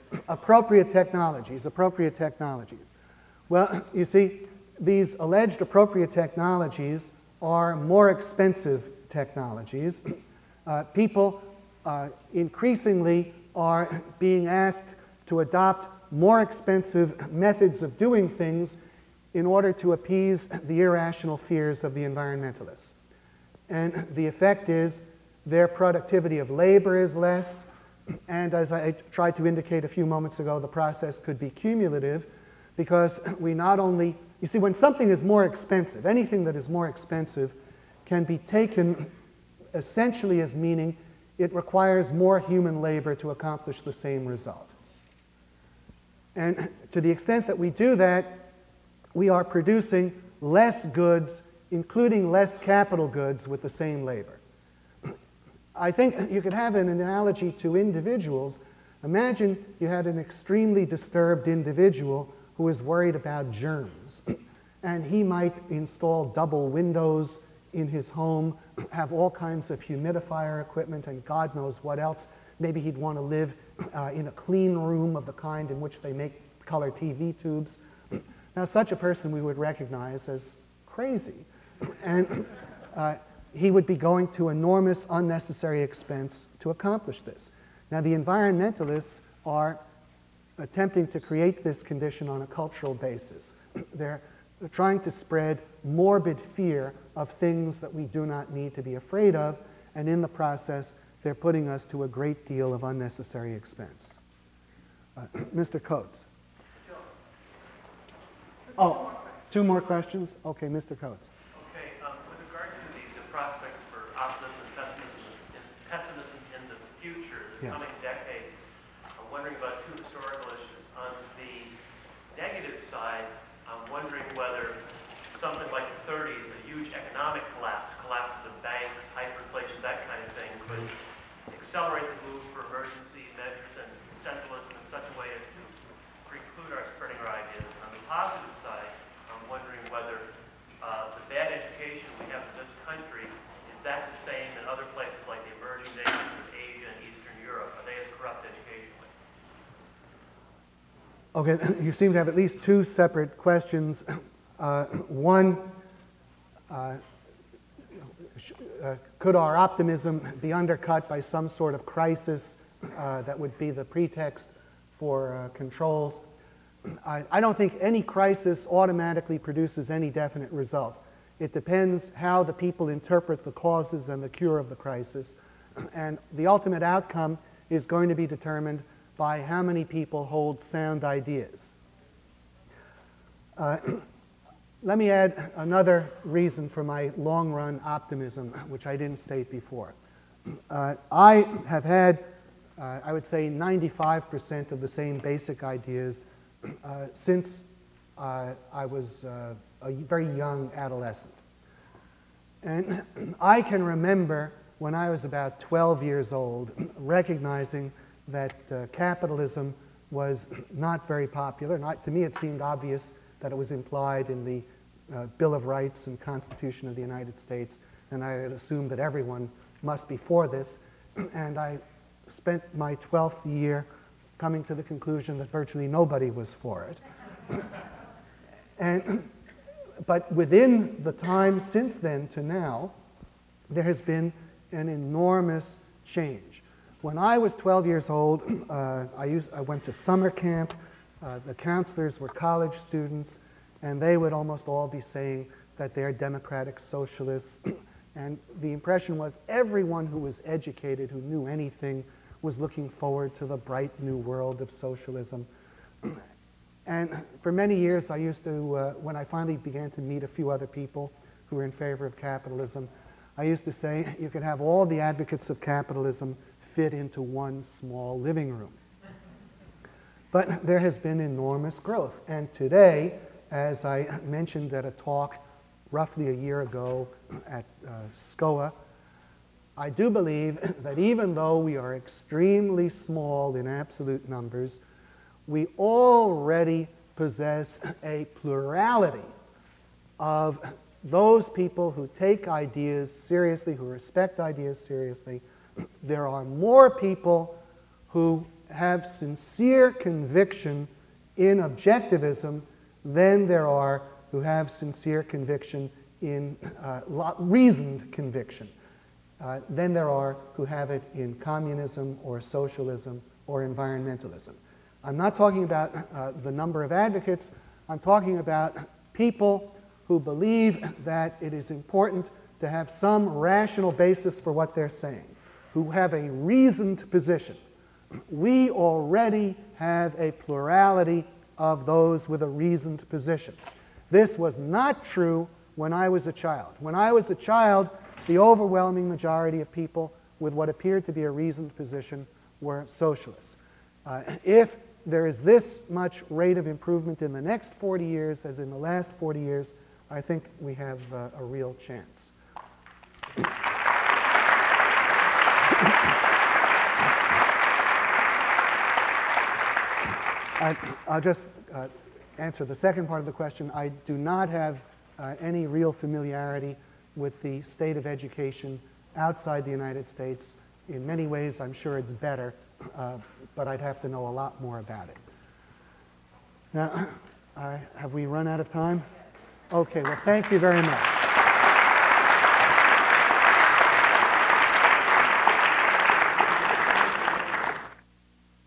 A: appropriate technologies, appropriate technologies. Well, you see, these alleged appropriate technologies are more expensive technologies. Uh, people uh, increasingly are being asked to adopt more expensive methods of doing things in order to appease the irrational fears of the environmentalists. And the effect is their productivity of labor is less, and as I tried to indicate a few moments ago, the process could be cumulative because we not only, you see, when something is more expensive, anything that is more expensive can be taken essentially as meaning it requires more human labor to accomplish the same result. And to the extent that we do that, we are producing less goods, including less capital goods, with the same labor. I think you could have an analogy to individuals. Imagine you had an extremely disturbed individual who is worried about germs, and he might install double windows in his home, have all kinds of humidifier equipment, and God knows what else. Maybe he'd want to live uh, in a clean room of the kind in which they make color T V tubes. Now, such a person we would recognize as crazy, and uh, he would be going to enormous unnecessary expense to accomplish this. Now, the environmentalists are attempting to create this condition on a cultural basis. They're trying to spread morbid fear of things that we do not need to be afraid of, and in the process, they're putting us to a great deal of unnecessary expense. Uh, Mister Coates. Oh, two more questions? Okay, Mister Coates.
G: Okay, um, with regard to the, the prospects for optimism and pessimism, and pessimism in the future, the
A: Yeah.
G: coming decades, I'm wondering about two historical issues. On the negative side, I'm wondering whether something like the thirties, a huge economic collapse, collapse of the banks, hyperinflation, that kind of thing, could accelerate the move for emergency measures and centralism in such a way as to preclude our spreading our ideas. On the positive side, I'm wondering whether uh, the bad education we have in this country, is that the same in other places like the emerging nations of Asia and Eastern Europe? Are they as corrupt educationally?
A: Okay, you seem to have at least two separate questions. Uh, one, uh, uh, could our optimism be undercut by some sort of crisis uh, that would be the pretext for uh, controls? I, I don't think any crisis automatically produces any definite result. It depends how the people interpret the causes and the cure of the crisis. And the ultimate outcome is going to be determined by how many people hold sound ideas. Uh, let me add another reason for my long-run optimism, which I didn't state before. Uh, I have had, uh, I would say, ninety-five percent of the same basic ideas Uh, since uh, I was uh, a very young adolescent. And I can remember when I was about twelve years old recognizing that uh, capitalism was not very popular. Not, to me, it seemed obvious that it was implied in the uh, Bill of Rights and Constitution of the United States, and I had assumed that everyone must be for this. And I spent my twelfth year coming to the conclusion that virtually nobody was for it. And, but within the time since then to now, there has been an enormous change. When I was twelve years old, uh, I, used, I went to summer camp. Uh, the counselors were college students, and they would almost all be saying that they're democratic socialists. And the impression was everyone who was educated, who knew anything, was looking forward to the bright new world of socialism. And for many years, I used to, uh, when I finally began to meet a few other people who were in favor of capitalism, I used to say you could have all the advocates of capitalism fit into one small living room. But there has been enormous growth. And today, as I mentioned at a talk roughly a year ago at uh, SCOA, I do believe that even though we are extremely small in absolute numbers, we already possess a plurality of those people who take ideas seriously, who respect ideas seriously. There are more people who have sincere conviction in objectivism than there are who have sincere conviction in uh, reasoned conviction. Uh, than there are who have it in communism or socialism or environmentalism. I'm not talking about uh, the number of advocates. I'm talking about people who believe that it is important to have some rational basis for what they're saying, who have a reasoned position. We already have a plurality of those with a reasoned position. This was not true when I was a child. When I was a child, the overwhelming majority of people with what appeared to be a reasoned position were socialists. Uh, if there is this much rate of improvement in the next forty years as in the last forty years, I think we have uh, a real chance. I, I'll just uh, answer the second part of the question. I do not have uh, any real familiarity with the state of education outside the United States. In many ways, I'm sure it's better, uh, but I'd have to know a lot more about it. Now, I, have we run out of time? Okay, well, thank you very much.